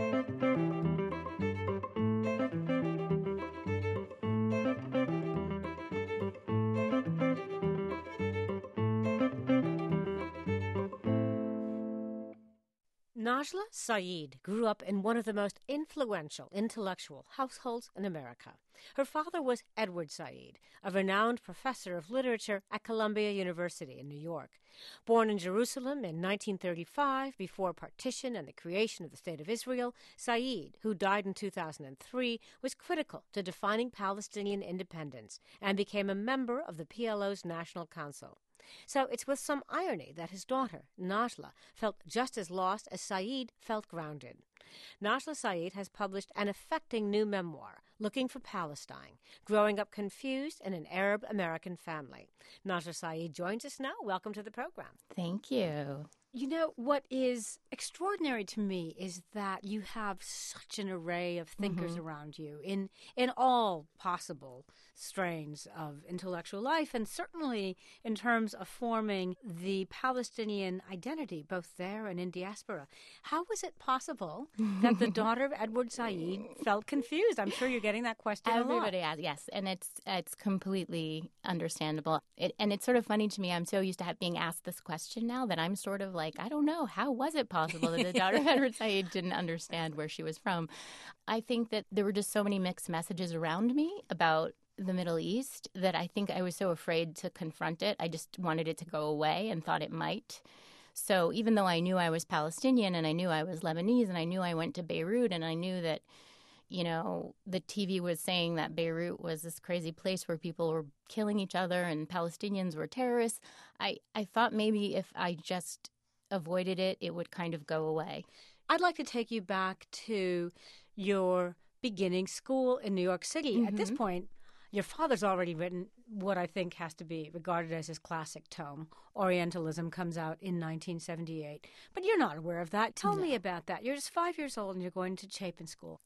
Najla Saeed grew up in one of the most influential intellectual households in America. Her father was Edward Said, a renowned professor of literature at Columbia University in New York. Born in Jerusalem in nineteen thirty-five, before partition and the creation of the State of Israel, Said, who died in two thousand three, was critical to defining Palestinian independence and became a member of the P L O's National Council. So it's with some irony that his daughter, Najla, felt just as lost as Said felt grounded. Najla Said has published an affecting new memoir, Looking for Palestine, Growing Up Confused in an Arab-American Family. Najla Said joins us now. Welcome to the program.
Thank you.
You know, what is extraordinary to me is that you have such an array of thinkers
Mm-hmm.
around you in in all possible strains of intellectual life, and certainly in terms of forming the Palestinian identity, both there and in diaspora. How was it possible that the daughter of Edward Said felt confused? I'm sure you're getting that question a lot.
Everybody asks, yes, and it's it's completely understandable. It, and it's sort of funny to me. I'm so used to have, being asked this question now that I'm sort of like, I don't know, how was it possible that the daughter of Edward Said didn't understand where she was from? I think that there were just so many mixed messages around me about the Middle East that I think I was so afraid to confront it. I just wanted it to go away and thought it might. So even though I knew I was Palestinian and I knew I was Lebanese and I knew I went to Beirut and I knew that, you know, the T V was saying that Beirut was this crazy place where people were killing each other and Palestinians were terrorists, I, I thought maybe if I just avoided it, it would kind of go away.
I'd like to take you back to your beginning school in New York City. Mm-hmm. At this point, your father's already written what I think has to be regarded as his classic tome. Orientalism comes out in nineteen seventy-eight. But you're not aware of that. Tell no. me about that. You're just five years old and you're going to Chapin School.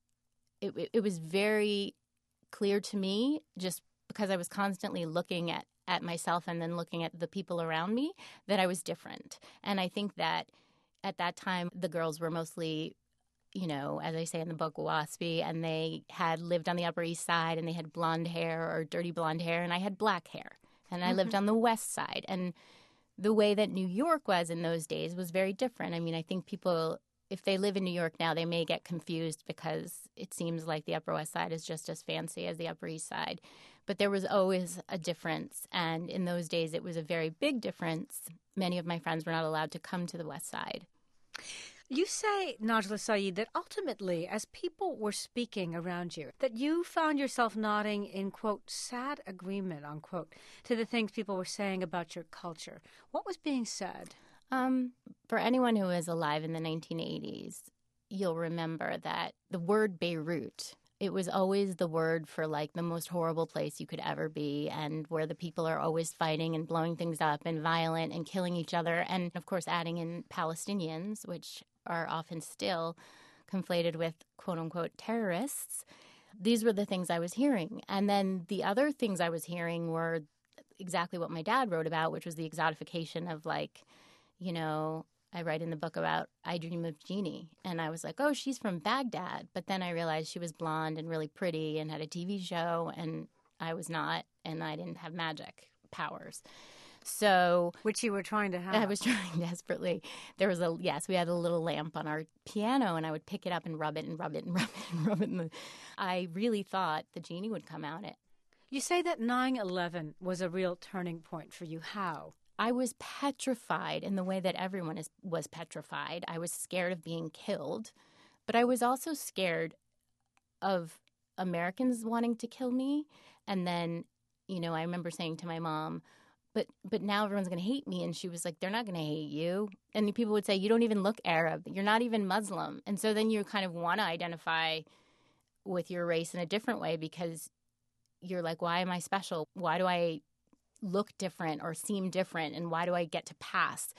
It, it, it was very clear to me, just because I was constantly looking at, at myself and then looking at the people around me, that I was different. And I think that at that time, the girls were mostly, you know, as I say in the book, waspy, and they had lived on the Upper East Side and they had blonde hair or dirty blonde hair, and I had black hair. And I mm-hmm. lived on the West Side. And the way that New York was in those days was very different. I mean, I think people, if they live in New York now, they may get confused because it seems like the Upper West Side is just as fancy as the Upper East Side. But there was always a difference. And in those days, it was a very big difference. Many of my friends were not allowed to come to the West Side.
You say, Najla Said, that ultimately, as people were speaking around you, that you found yourself nodding in, quote, sad agreement, unquote, to the things people were saying about your culture. What was being said?
Um, for anyone who is alive in the nineteen eighties, you'll remember that the word Beirut, it was always the word for, like, the most horrible place you could ever be, and where the people are always fighting and blowing things up and violent and killing each other. And, of course, adding in Palestinians, which are often still conflated with, quote-unquote, terrorists. These were the things I was hearing. And then the other things I was hearing were exactly what my dad wrote about, which was the exotification of, like, you know, I write in the book about I Dream of Jeannie. And I was like, oh, she's from Baghdad. But then I realized she was blonde and really pretty and had a T V show, and I was not, and I didn't have magic powers. So,
which you were trying to have.
I was trying desperately. There was a, yes, we had a little lamp on our piano, and I would pick it up and rub it and rub it and rub it and rub it. And I really thought the genie would come out. It.
You say that nine eleven was a real turning point for you. How?
I was petrified in the way that everyone is, was petrified. I was scared of being killed, but I was also scared of Americans wanting to kill me. And then, you know, I remember saying to my mom, but but now everyone's going to hate me. And she was like, they're not going to hate you. And people would say, you don't even look Arab. You're not even Muslim. And so then you kind of want to identify with your race in a different way because you're like, why am I special? Why do I look different or seem different, and why do I get to pass?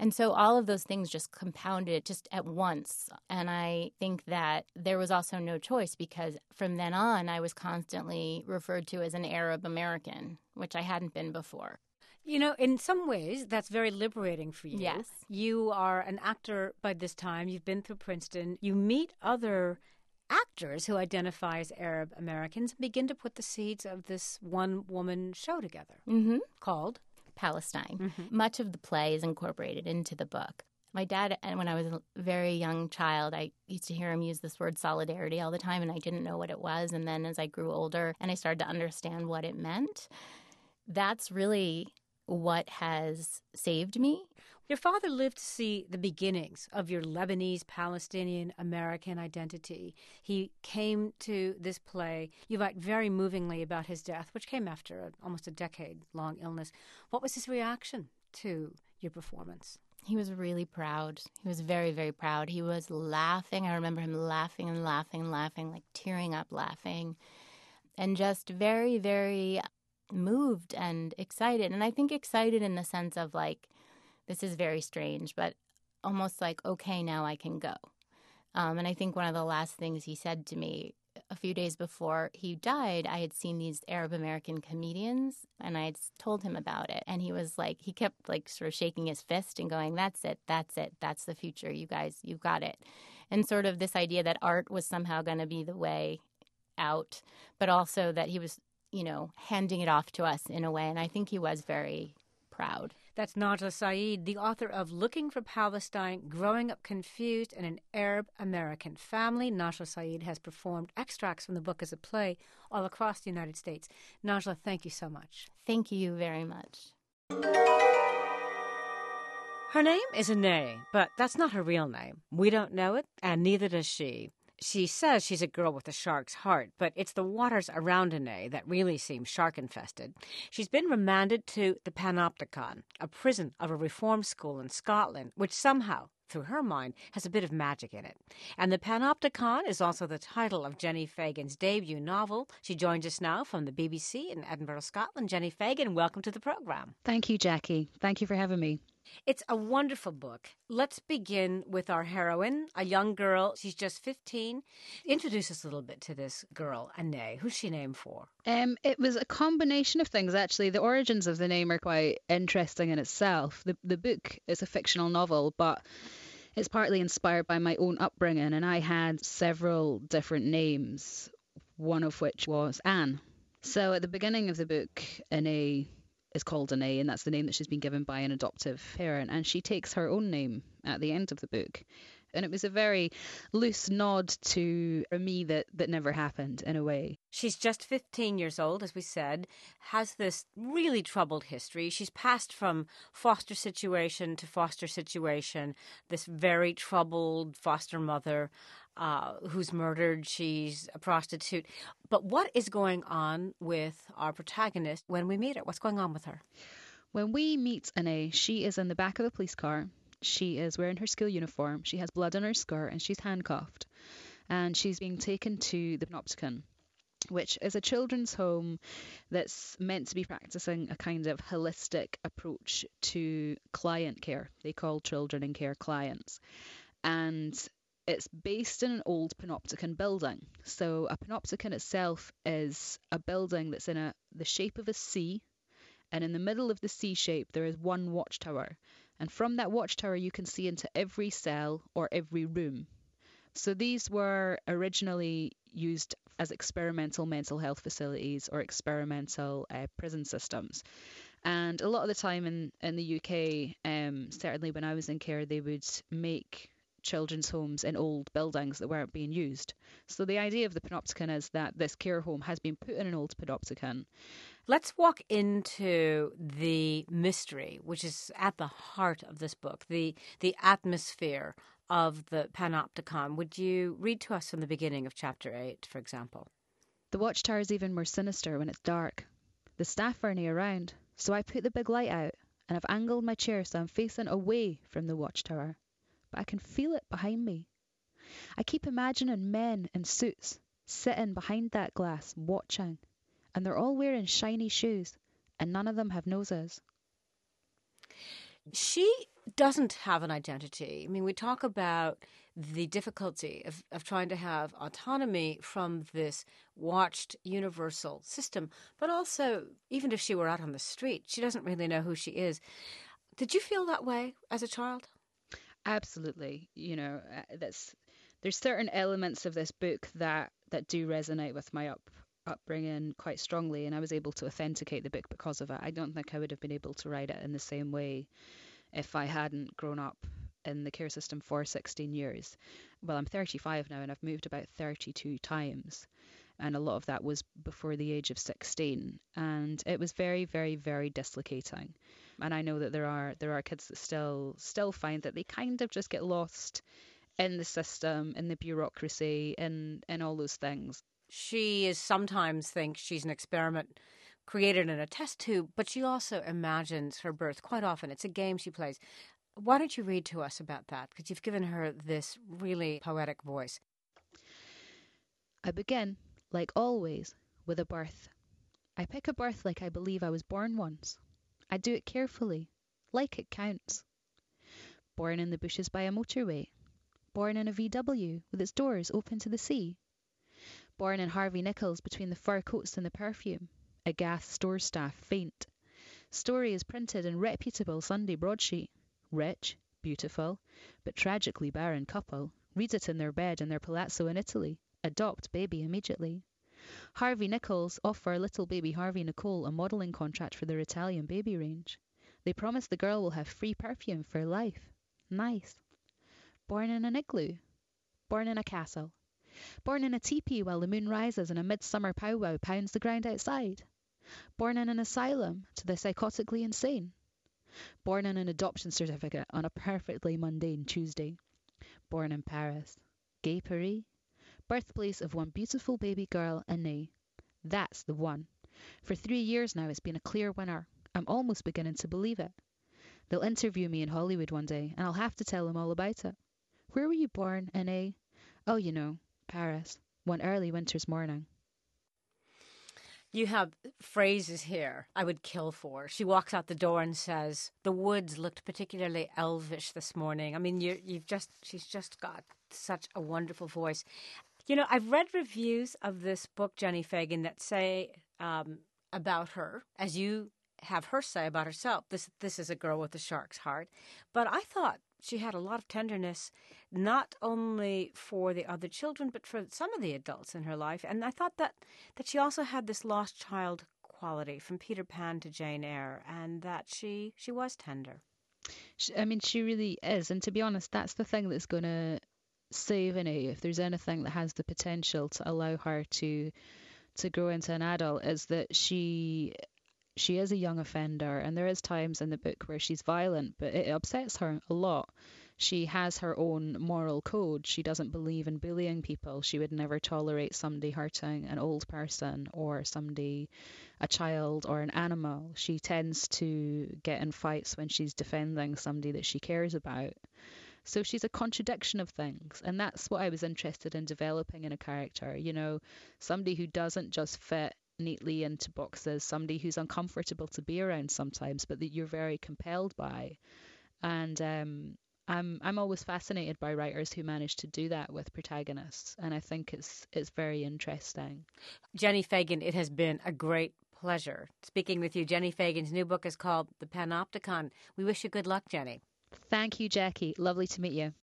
And so all of those things just compounded just at once. And I think that there was also no choice, because from then on, I was constantly referred to as an Arab American, which I hadn't been before.
You know, in some ways, that's very liberating for you.
Yes.
You are an actor by this time. You've been through Princeton. You meet other actors who identify as Arab Americans and begin to put the seeds of this one-woman show together
Mm-hmm.
called
Palestine.
Mhm.
Much of the play is incorporated into the book. My dad, and when I was a very young child, I used to hear him use this word solidarity all the time, and I didn't know what it was. And then as I grew older and I started to understand what it meant, that's really what has saved me.
Your father lived to see the beginnings of your Lebanese, Palestinian, American identity. He came to this play. You write very movingly about his death, which came after a, almost a decade-long illness. What was his reaction to your performance?
He was really proud. He was very, very proud. He was laughing. I remember him laughing and laughing and laughing, like tearing up laughing, and just very, very moved and excited. And I think excited in the sense of like, this is very strange, but almost like, okay, now I can go. Um, and I think one of the last things he said to me a few days before he died, I had seen these Arab American comedians and I had told him about it. And he was like, he kept like sort of shaking his fist and going, that's it, that's it, that's the future. You guys, you've got it. And sort of this idea that art was somehow going to be the way out, but also that he was, you know, handing it off to us in a way. And I think he was very proud.
That's Najla Saeed, the author of Looking for Palestine, Growing Up Confused in an Arab-American Family. Najla Saeed has performed extracts from the book as a play all across the United States. Najla, thank you so much.
Thank you very much.
Her name is Anae, but that's not her real name. We don't know it, and neither does she. She says she's a girl with a shark's heart, but it's the waters around Anae that really seem shark-infested. She's been remanded to the Panopticon, a prison of a reform school in Scotland, which somehow, through her mind, has a bit of magic in it. And the Panopticon is also the title of Jenny Fagan's debut novel. She joins us now from the B B C in Edinburgh, Scotland. Jenny Fagan, welcome to the program.
Thank you, Jackie. Thank you for having me.
It's a wonderful book. Let's begin with our heroine, a young girl. She's just fifteen. Introduce us a little bit to this girl, Anae. Who's she named for?
Um, it was a combination of things, actually. The origins of the name are quite interesting in itself. The, the book is a fictional novel, but it's partly inspired by my own upbringing, and I had several different names, one of which was Anne. So at the beginning of the book, Anae is called Anae, and that's the name that she's been given by an adoptive parent, and she takes her own name at the end of the book. And it was a very loose nod to a me that, that never happened, in a way.
She's just fifteen years old, as we said, has this really troubled history. She's passed from foster situation to foster situation, this very troubled foster mother uh, who's murdered. She's a prostitute. But what is going on with our protagonist when we meet her? What's going on with her?
When we meet Anae, she is in the back of a police car. She is wearing her school uniform. She has blood on her skirt and she's handcuffed. And she's being taken to the Panopticon, which is a children's home that's meant to be practicing a kind of holistic approach to client care. They call children in care clients. And it's based in an old Panopticon building. So a Panopticon itself is a building that's in a the shape of a C. And in the middle of the C shape, there is one watchtower. And from that watchtower, you can see into every cell or every room. So these were originally used as experimental mental health facilities or experimental uh, prison systems. And a lot of the time in, in the U K, um, certainly when I was in care, they would make children's homes in old buildings that weren't being used. So the idea of the Panopticon is that this care home has been put in an old Panopticon.
Let's walk into the mystery, which is at the heart of this book, the the atmosphere of the Panopticon. Would you read to us from the beginning of chapter eight, for example?
The watchtower is even more sinister when it's dark. The staff aren't around, so I put the big light out and I've angled my chair so I'm facing away from the watchtower. But I can feel it behind me. I keep imagining men in suits sitting behind that glass watching. And they're all wearing shiny shoes, and none of them have noses.
She doesn't have an identity. I mean, we talk about the difficulty of, of trying to have autonomy from this watched universal system, but also, even if she were out on the street, she doesn't really know who she is. Did you feel that way as a child?
Absolutely. You know, uh, that's there's certain elements of this book that, that do resonate with my up upbringing quite strongly, and I was able to authenticate the book because of it. I don't think I would have been able to write it in the same way if I hadn't grown up in the care system for sixteen years. Well, I'm thirty-five now, and I've moved about thirty-two times, and a lot of that was before the age of sixteen, and it was very, very, very dislocating. And I know that there are there are kids that still still find that they kind of just get lost in the system, in the bureaucracy, in in all those things.
She is sometimes thinks she's an experiment created in a test tube, but she also imagines her birth. Quite often, it's a game she plays. Why don't you read to us about that? Because you've given her this really poetic voice.
I begin, like always, with a birth. I pick a birth like I believe I was born once. I do it carefully, like it counts. Born in the bushes by a motorway. Born in a V W with its doors open to the sea. Born in Harvey Nichols between the fur coats and the perfume. A gas store staff faint. Story is printed in reputable Sunday broadsheet. Rich, beautiful, but tragically barren couple read it in their bed in their palazzo in Italy. Adopt baby immediately. Harvey Nichols offer little baby Harvey Nicole a modelling contract for their Italian baby range. They promise the girl will have free perfume for life. Nice. Born in an igloo. Born in a castle. Born in a teepee while the moon rises and a midsummer powwow pounds the ground outside. Born in an asylum to the psychotically insane. Born in an adoption certificate on a perfectly mundane Tuesday. Born in Paris. Gay Paris. Birthplace of one beautiful baby girl, Anne. That's the one. For three years now it's been a clear winner. I'm almost beginning to believe it. They'll interview me in Hollywood one day and I'll have to tell them all about it. Where were you born, Anne? Oh, you know, Paris. One early winter's morning.
You have phrases here I would kill for. She walks out the door and says, "The woods looked particularly elvish this morning." I mean, you, you've just she's just got such a wonderful voice. You know, I've read reviews of this book, Jenny Fagan, that say um, about her, as you have her say about herself, this this is a girl with a shark's heart. But I thought she had a lot of tenderness, not only for the other children, but for some of the adults in her life. And I thought that, that she also had this lost child quality from Peter Pan to Jane Eyre, and that she, she was tender.
She, I mean, she really is. And to be honest, that's the thing that's going to save Anne. If there's anything that has the potential to allow her to to grow into an adult, is that she... She is a young offender, and there is times in the book where she's violent, but it upsets her a lot. She has her own moral code. She doesn't believe in bullying people. She would never tolerate somebody hurting an old person or somebody, a child or an animal. She tends to get in fights when she's defending somebody that she cares about. So she's a contradiction of things, and that's what I was interested in developing in a character. You know, somebody who doesn't just fit neatly into boxes, somebody who's uncomfortable to be around sometimes, but that you're very compelled by. And um, I'm I'm always fascinated by writers who manage to do that with protagonists, and I think it's it's very interesting.
Jenny Fagan, it has been a great pleasure speaking with you. Jenny Fagan's new book is called The Panopticon. We wish you good luck, Jenny.
Thank you, Jackie. Lovely to meet you.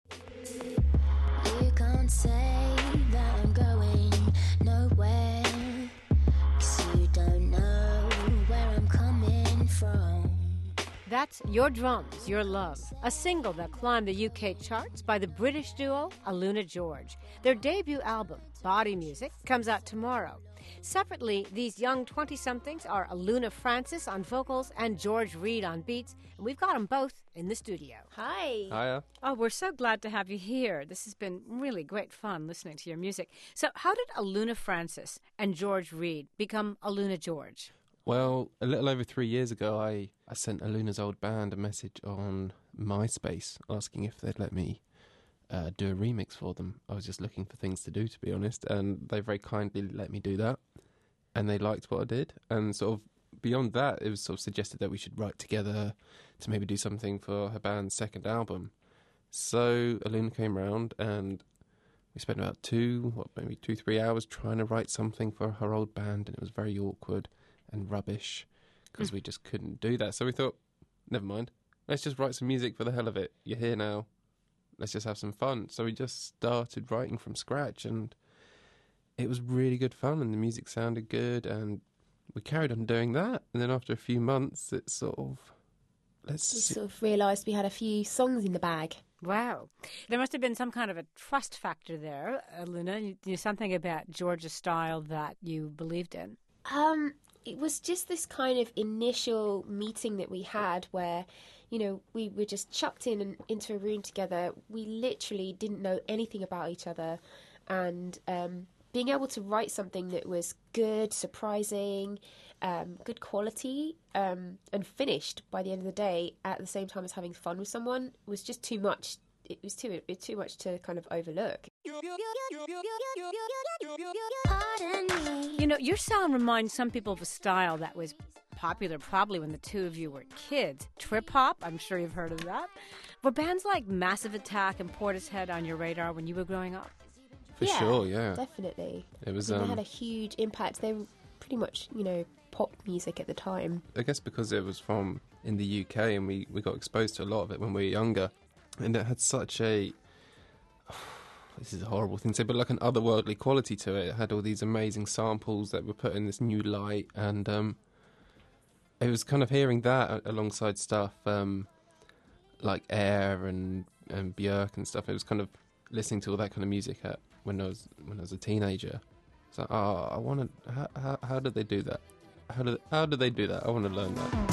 You can't say that I'm going nowhere.
That's Your Drums, Your Love, a single that climbed the U K charts by the British duo Aluna George. Their debut album, Body Music, comes out tomorrow. Separately, these young twenty-somethings are Aluna Francis on vocals and George Reed on beats, and we've got them both in the studio.
Hi.
Hiya.
Oh, we're so glad to have you here. This has been really great fun listening to your music. So how did Aluna Francis and George Reed become Aluna George?
Well, a little over three years ago, I, I sent Aluna's old band a message on MySpace asking if they'd let me uh, do a remix for them. I was just looking for things to do, to be honest, and they very kindly let me do that. And they liked what I did. And sort of beyond that, it was sort of suggested that we should write together to maybe do something for her band's second album. So Aluna came round and we spent about two, what, maybe two, three hours trying to write something for her old band, and it was very awkward and rubbish because mm. we just couldn't do that. So we thought, never mind, let's just write some music for the hell of it. You're here now. Let's just have some fun. So we just started writing from scratch, and it was really good fun, and the music sounded good, and we carried on doing that. And then after a few months, it sort of... let's
we sort of realised we had a few songs in the bag.
Wow. There must have been some kind of a trust factor there, Aluna. You knew something about George's style that you believed in.
Um, it was just this kind of initial meeting that we had where, you know, we were just chucked in and into a room together. We literally didn't know anything about each other. And um, being able to write something that was good, surprising, um, good quality, um, and finished by the end of the day at the same time as having fun with someone was just too much. It was too, it was too much to kind of overlook.
You know, your sound reminds some people of a style that was popular probably when the two of you were kids. Trip hop, I'm sure you've heard of that. Were bands like Massive Attack and Portishead on your radar when you were growing up?
For
yeah,
sure, yeah.
Definitely.
It was.
I mean,
Um,
they had a huge impact. They were pretty much, you know, pop music at the time.
I guess because it was from in the U K and we, we got exposed to a lot of it when we were younger. And it had such a... this is a horrible thing to say, but like an otherworldly quality to it. It had all these amazing samples that were put in this new light. And um, it was kind of hearing that alongside stuff um, like Air and, and Björk and stuff. It was kind of listening to all that kind of music at, when I was when I was a teenager. So, oh, I want to... How, how, how did they do that? How did, how did they do that? I want to learn that.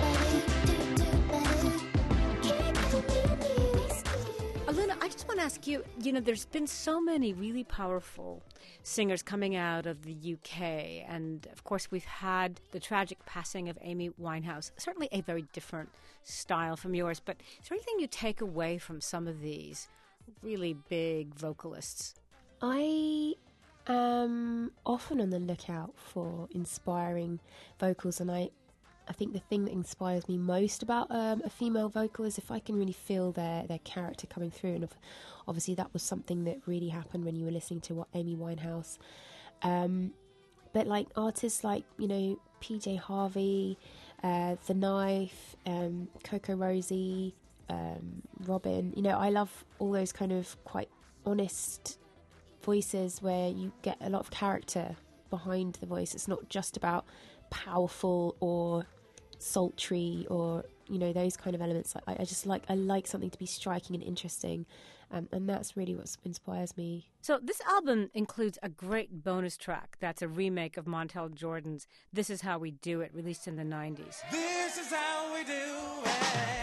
Ask you, you know, there's been so many really powerful singers coming out of the U K, and of course we've had the tragic passing of Amy Winehouse, certainly a very different style from yours, but is there anything you take away from some of these really big vocalists?
I am often on the lookout for inspiring vocals, and I I think the thing that inspires me most about um, a female vocal is if I can really feel their, their character coming through. And if, obviously that was something that really happened when you were listening to what Amy Winehouse. Um, but like artists like, you know, P J Harvey, uh, The Knife, um, Coco Rosie, um, Robin, you know, I love all those kind of quite honest voices where you get a lot of character behind the voice. It's not just about powerful or sultry or, you know, those kind of elements. I, I just like I like something to be striking and interesting, um, and that's really what inspires me.
So this album includes a great bonus track that's a remake of Montel Jordan's This Is How We Do It, released in the nineties.
This is how we do it.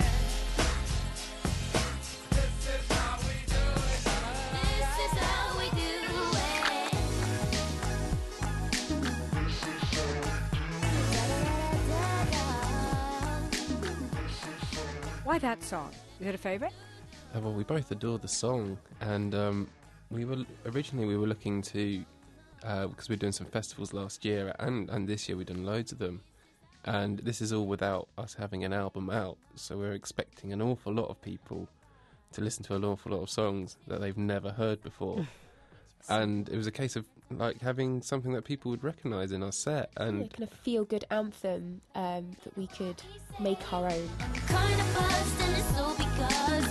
Why that song? Is it a favourite?
Uh, well, we both adore the song, and um, we were originally we were looking to uh, because we were doing some festivals last year, and, and this year we've done loads of them, and this is all without us having an album out. So we're expecting an awful lot of people to listen to an awful lot of songs that they've never heard before, and it was a case of like having something that people would recognise in our set, and
yeah, kind of feel good anthem um, that we could make our own.
Kind of buzzed, and it's all because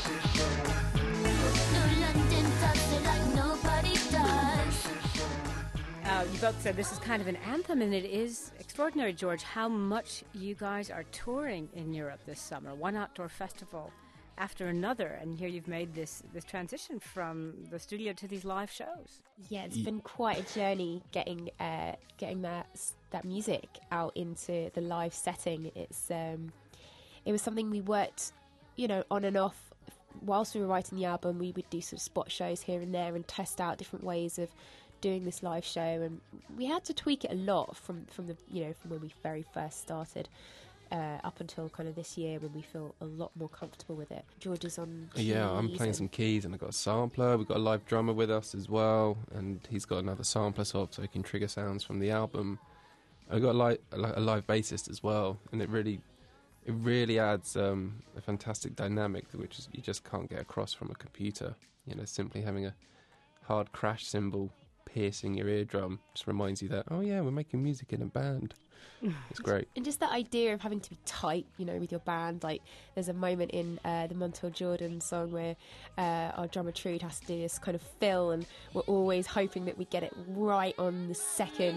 no London does it like nobody does.
Uh, you both said this is kind of an anthem, and it is extraordinary, George, how much you guys are touring in Europe this summer. One outdoor festival after another, and here you've made this this transition from the studio to these live shows.
Yeah, it's been quite a journey getting uh, getting that that music out into the live setting. It's um, it was something we worked, you know, on and off whilst we were writing the album. We would do some spot shows here and there and test out different ways of doing this live show, and we had to tweak it a lot from from the you know from when we very first started. Uh, up until kind of this year when we feel a lot more comfortable with it. George is on keys.
Yeah, I'm playing some keys, and I've got a sampler. We've got a live drummer with us as well, and he's got another sampler so, so he can trigger sounds from the album. I got a live, a live bassist as well, and it really, it really adds um, a fantastic dynamic which is, you just can't get across from a computer. You know, simply having a hard crash cymbal piercing your eardrum just reminds you that, oh yeah, we're making music in a band. It's great.
And just that idea of having to be tight, you know, with your band. Like, there's a moment in uh, the Montel Jordan song where uh, our drummer Trude has to do this kind of fill, and we're always hoping that we get it right on the second.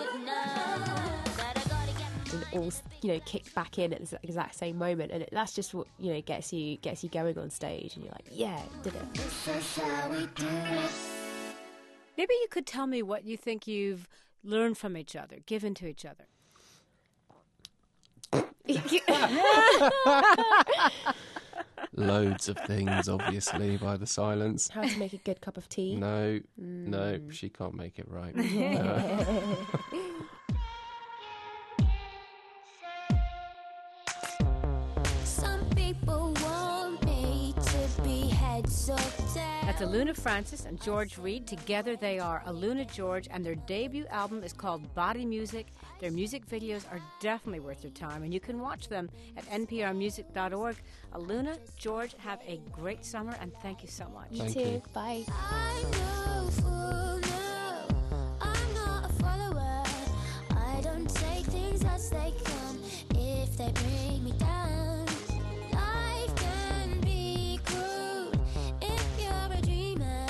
And all, you know, kicked back in at the exact same moment, and it, that's just what, you know, gets you gets you going on stage, and you're like, yeah, did it.
Maybe you could tell me what you think you've learned from each other, given to each other.
Loads of things, obviously, by the silence.
How to make a good cup of tea.
No,
Mm.
no, she can't make it right.
Some people want me to be heads or tails.
That's Aluna Francis and George Reed. Together they are Aluna George, and their debut album is called Body Music. Their music videos are definitely worth your time, and you can watch them at n p r music dot org. Aluna, George, have a great summer, and thank you so much.
You
Thank
too.
you.
Bye.
I know full no, I'm not a follower. I don't take things as they come if they bring me down. Life can be cruel if you're a dreamer.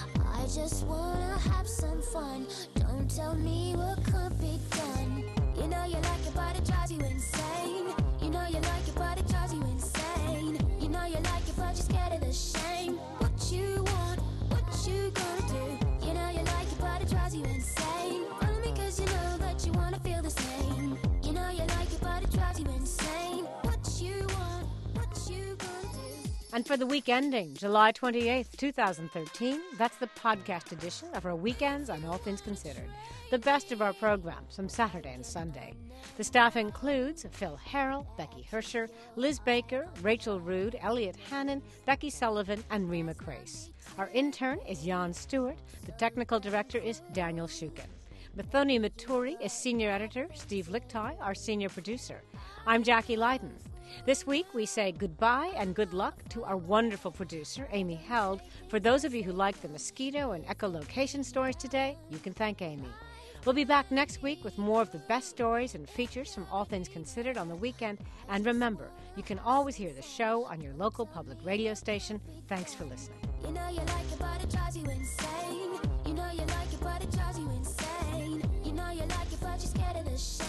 I just wanna have some fun. Don't tell me what can't be done. You know you like it, but it drives you insane. You know you like it, but it drives you insane. You know you like it, but you're scared of the shame. What you want, what you gonna do? You know you like it, but it drives you insane. Only because you know that you wanna feel the same. You know you like it, but it drives you insane. What you want, what you gonna do?
And for the week ending, July twenty-eighth, twenty thirteen, that's the podcast edition of our Weekends on All Things Considered. The best of our programs from Saturday and Sunday. The staff includes Phil Harrell, Becky Hersher, Liz Baker, Rachel Rood, Elliot Hannon, Becky Sullivan, and Rima Crace. Our intern is Jan Stewart. The technical director is Daniel Shukin. Mathoni Maturi is senior editor, Steve Lichtai, our senior producer. I'm Jackie Leiden. This week, we say goodbye and good luck to our wonderful producer, Amy Held. For those of you who like the mosquito and echolocation stories today, you can thank Amy. We'll be back next week with more of the best stories and features from All Things Considered on the weekend. And remember, you can always hear the show on your local public radio station. Thanks for listening.
You know you like it, but it drives you insane. You know you like it, but it drives you insane. You know you like it, but you're scared of the shame.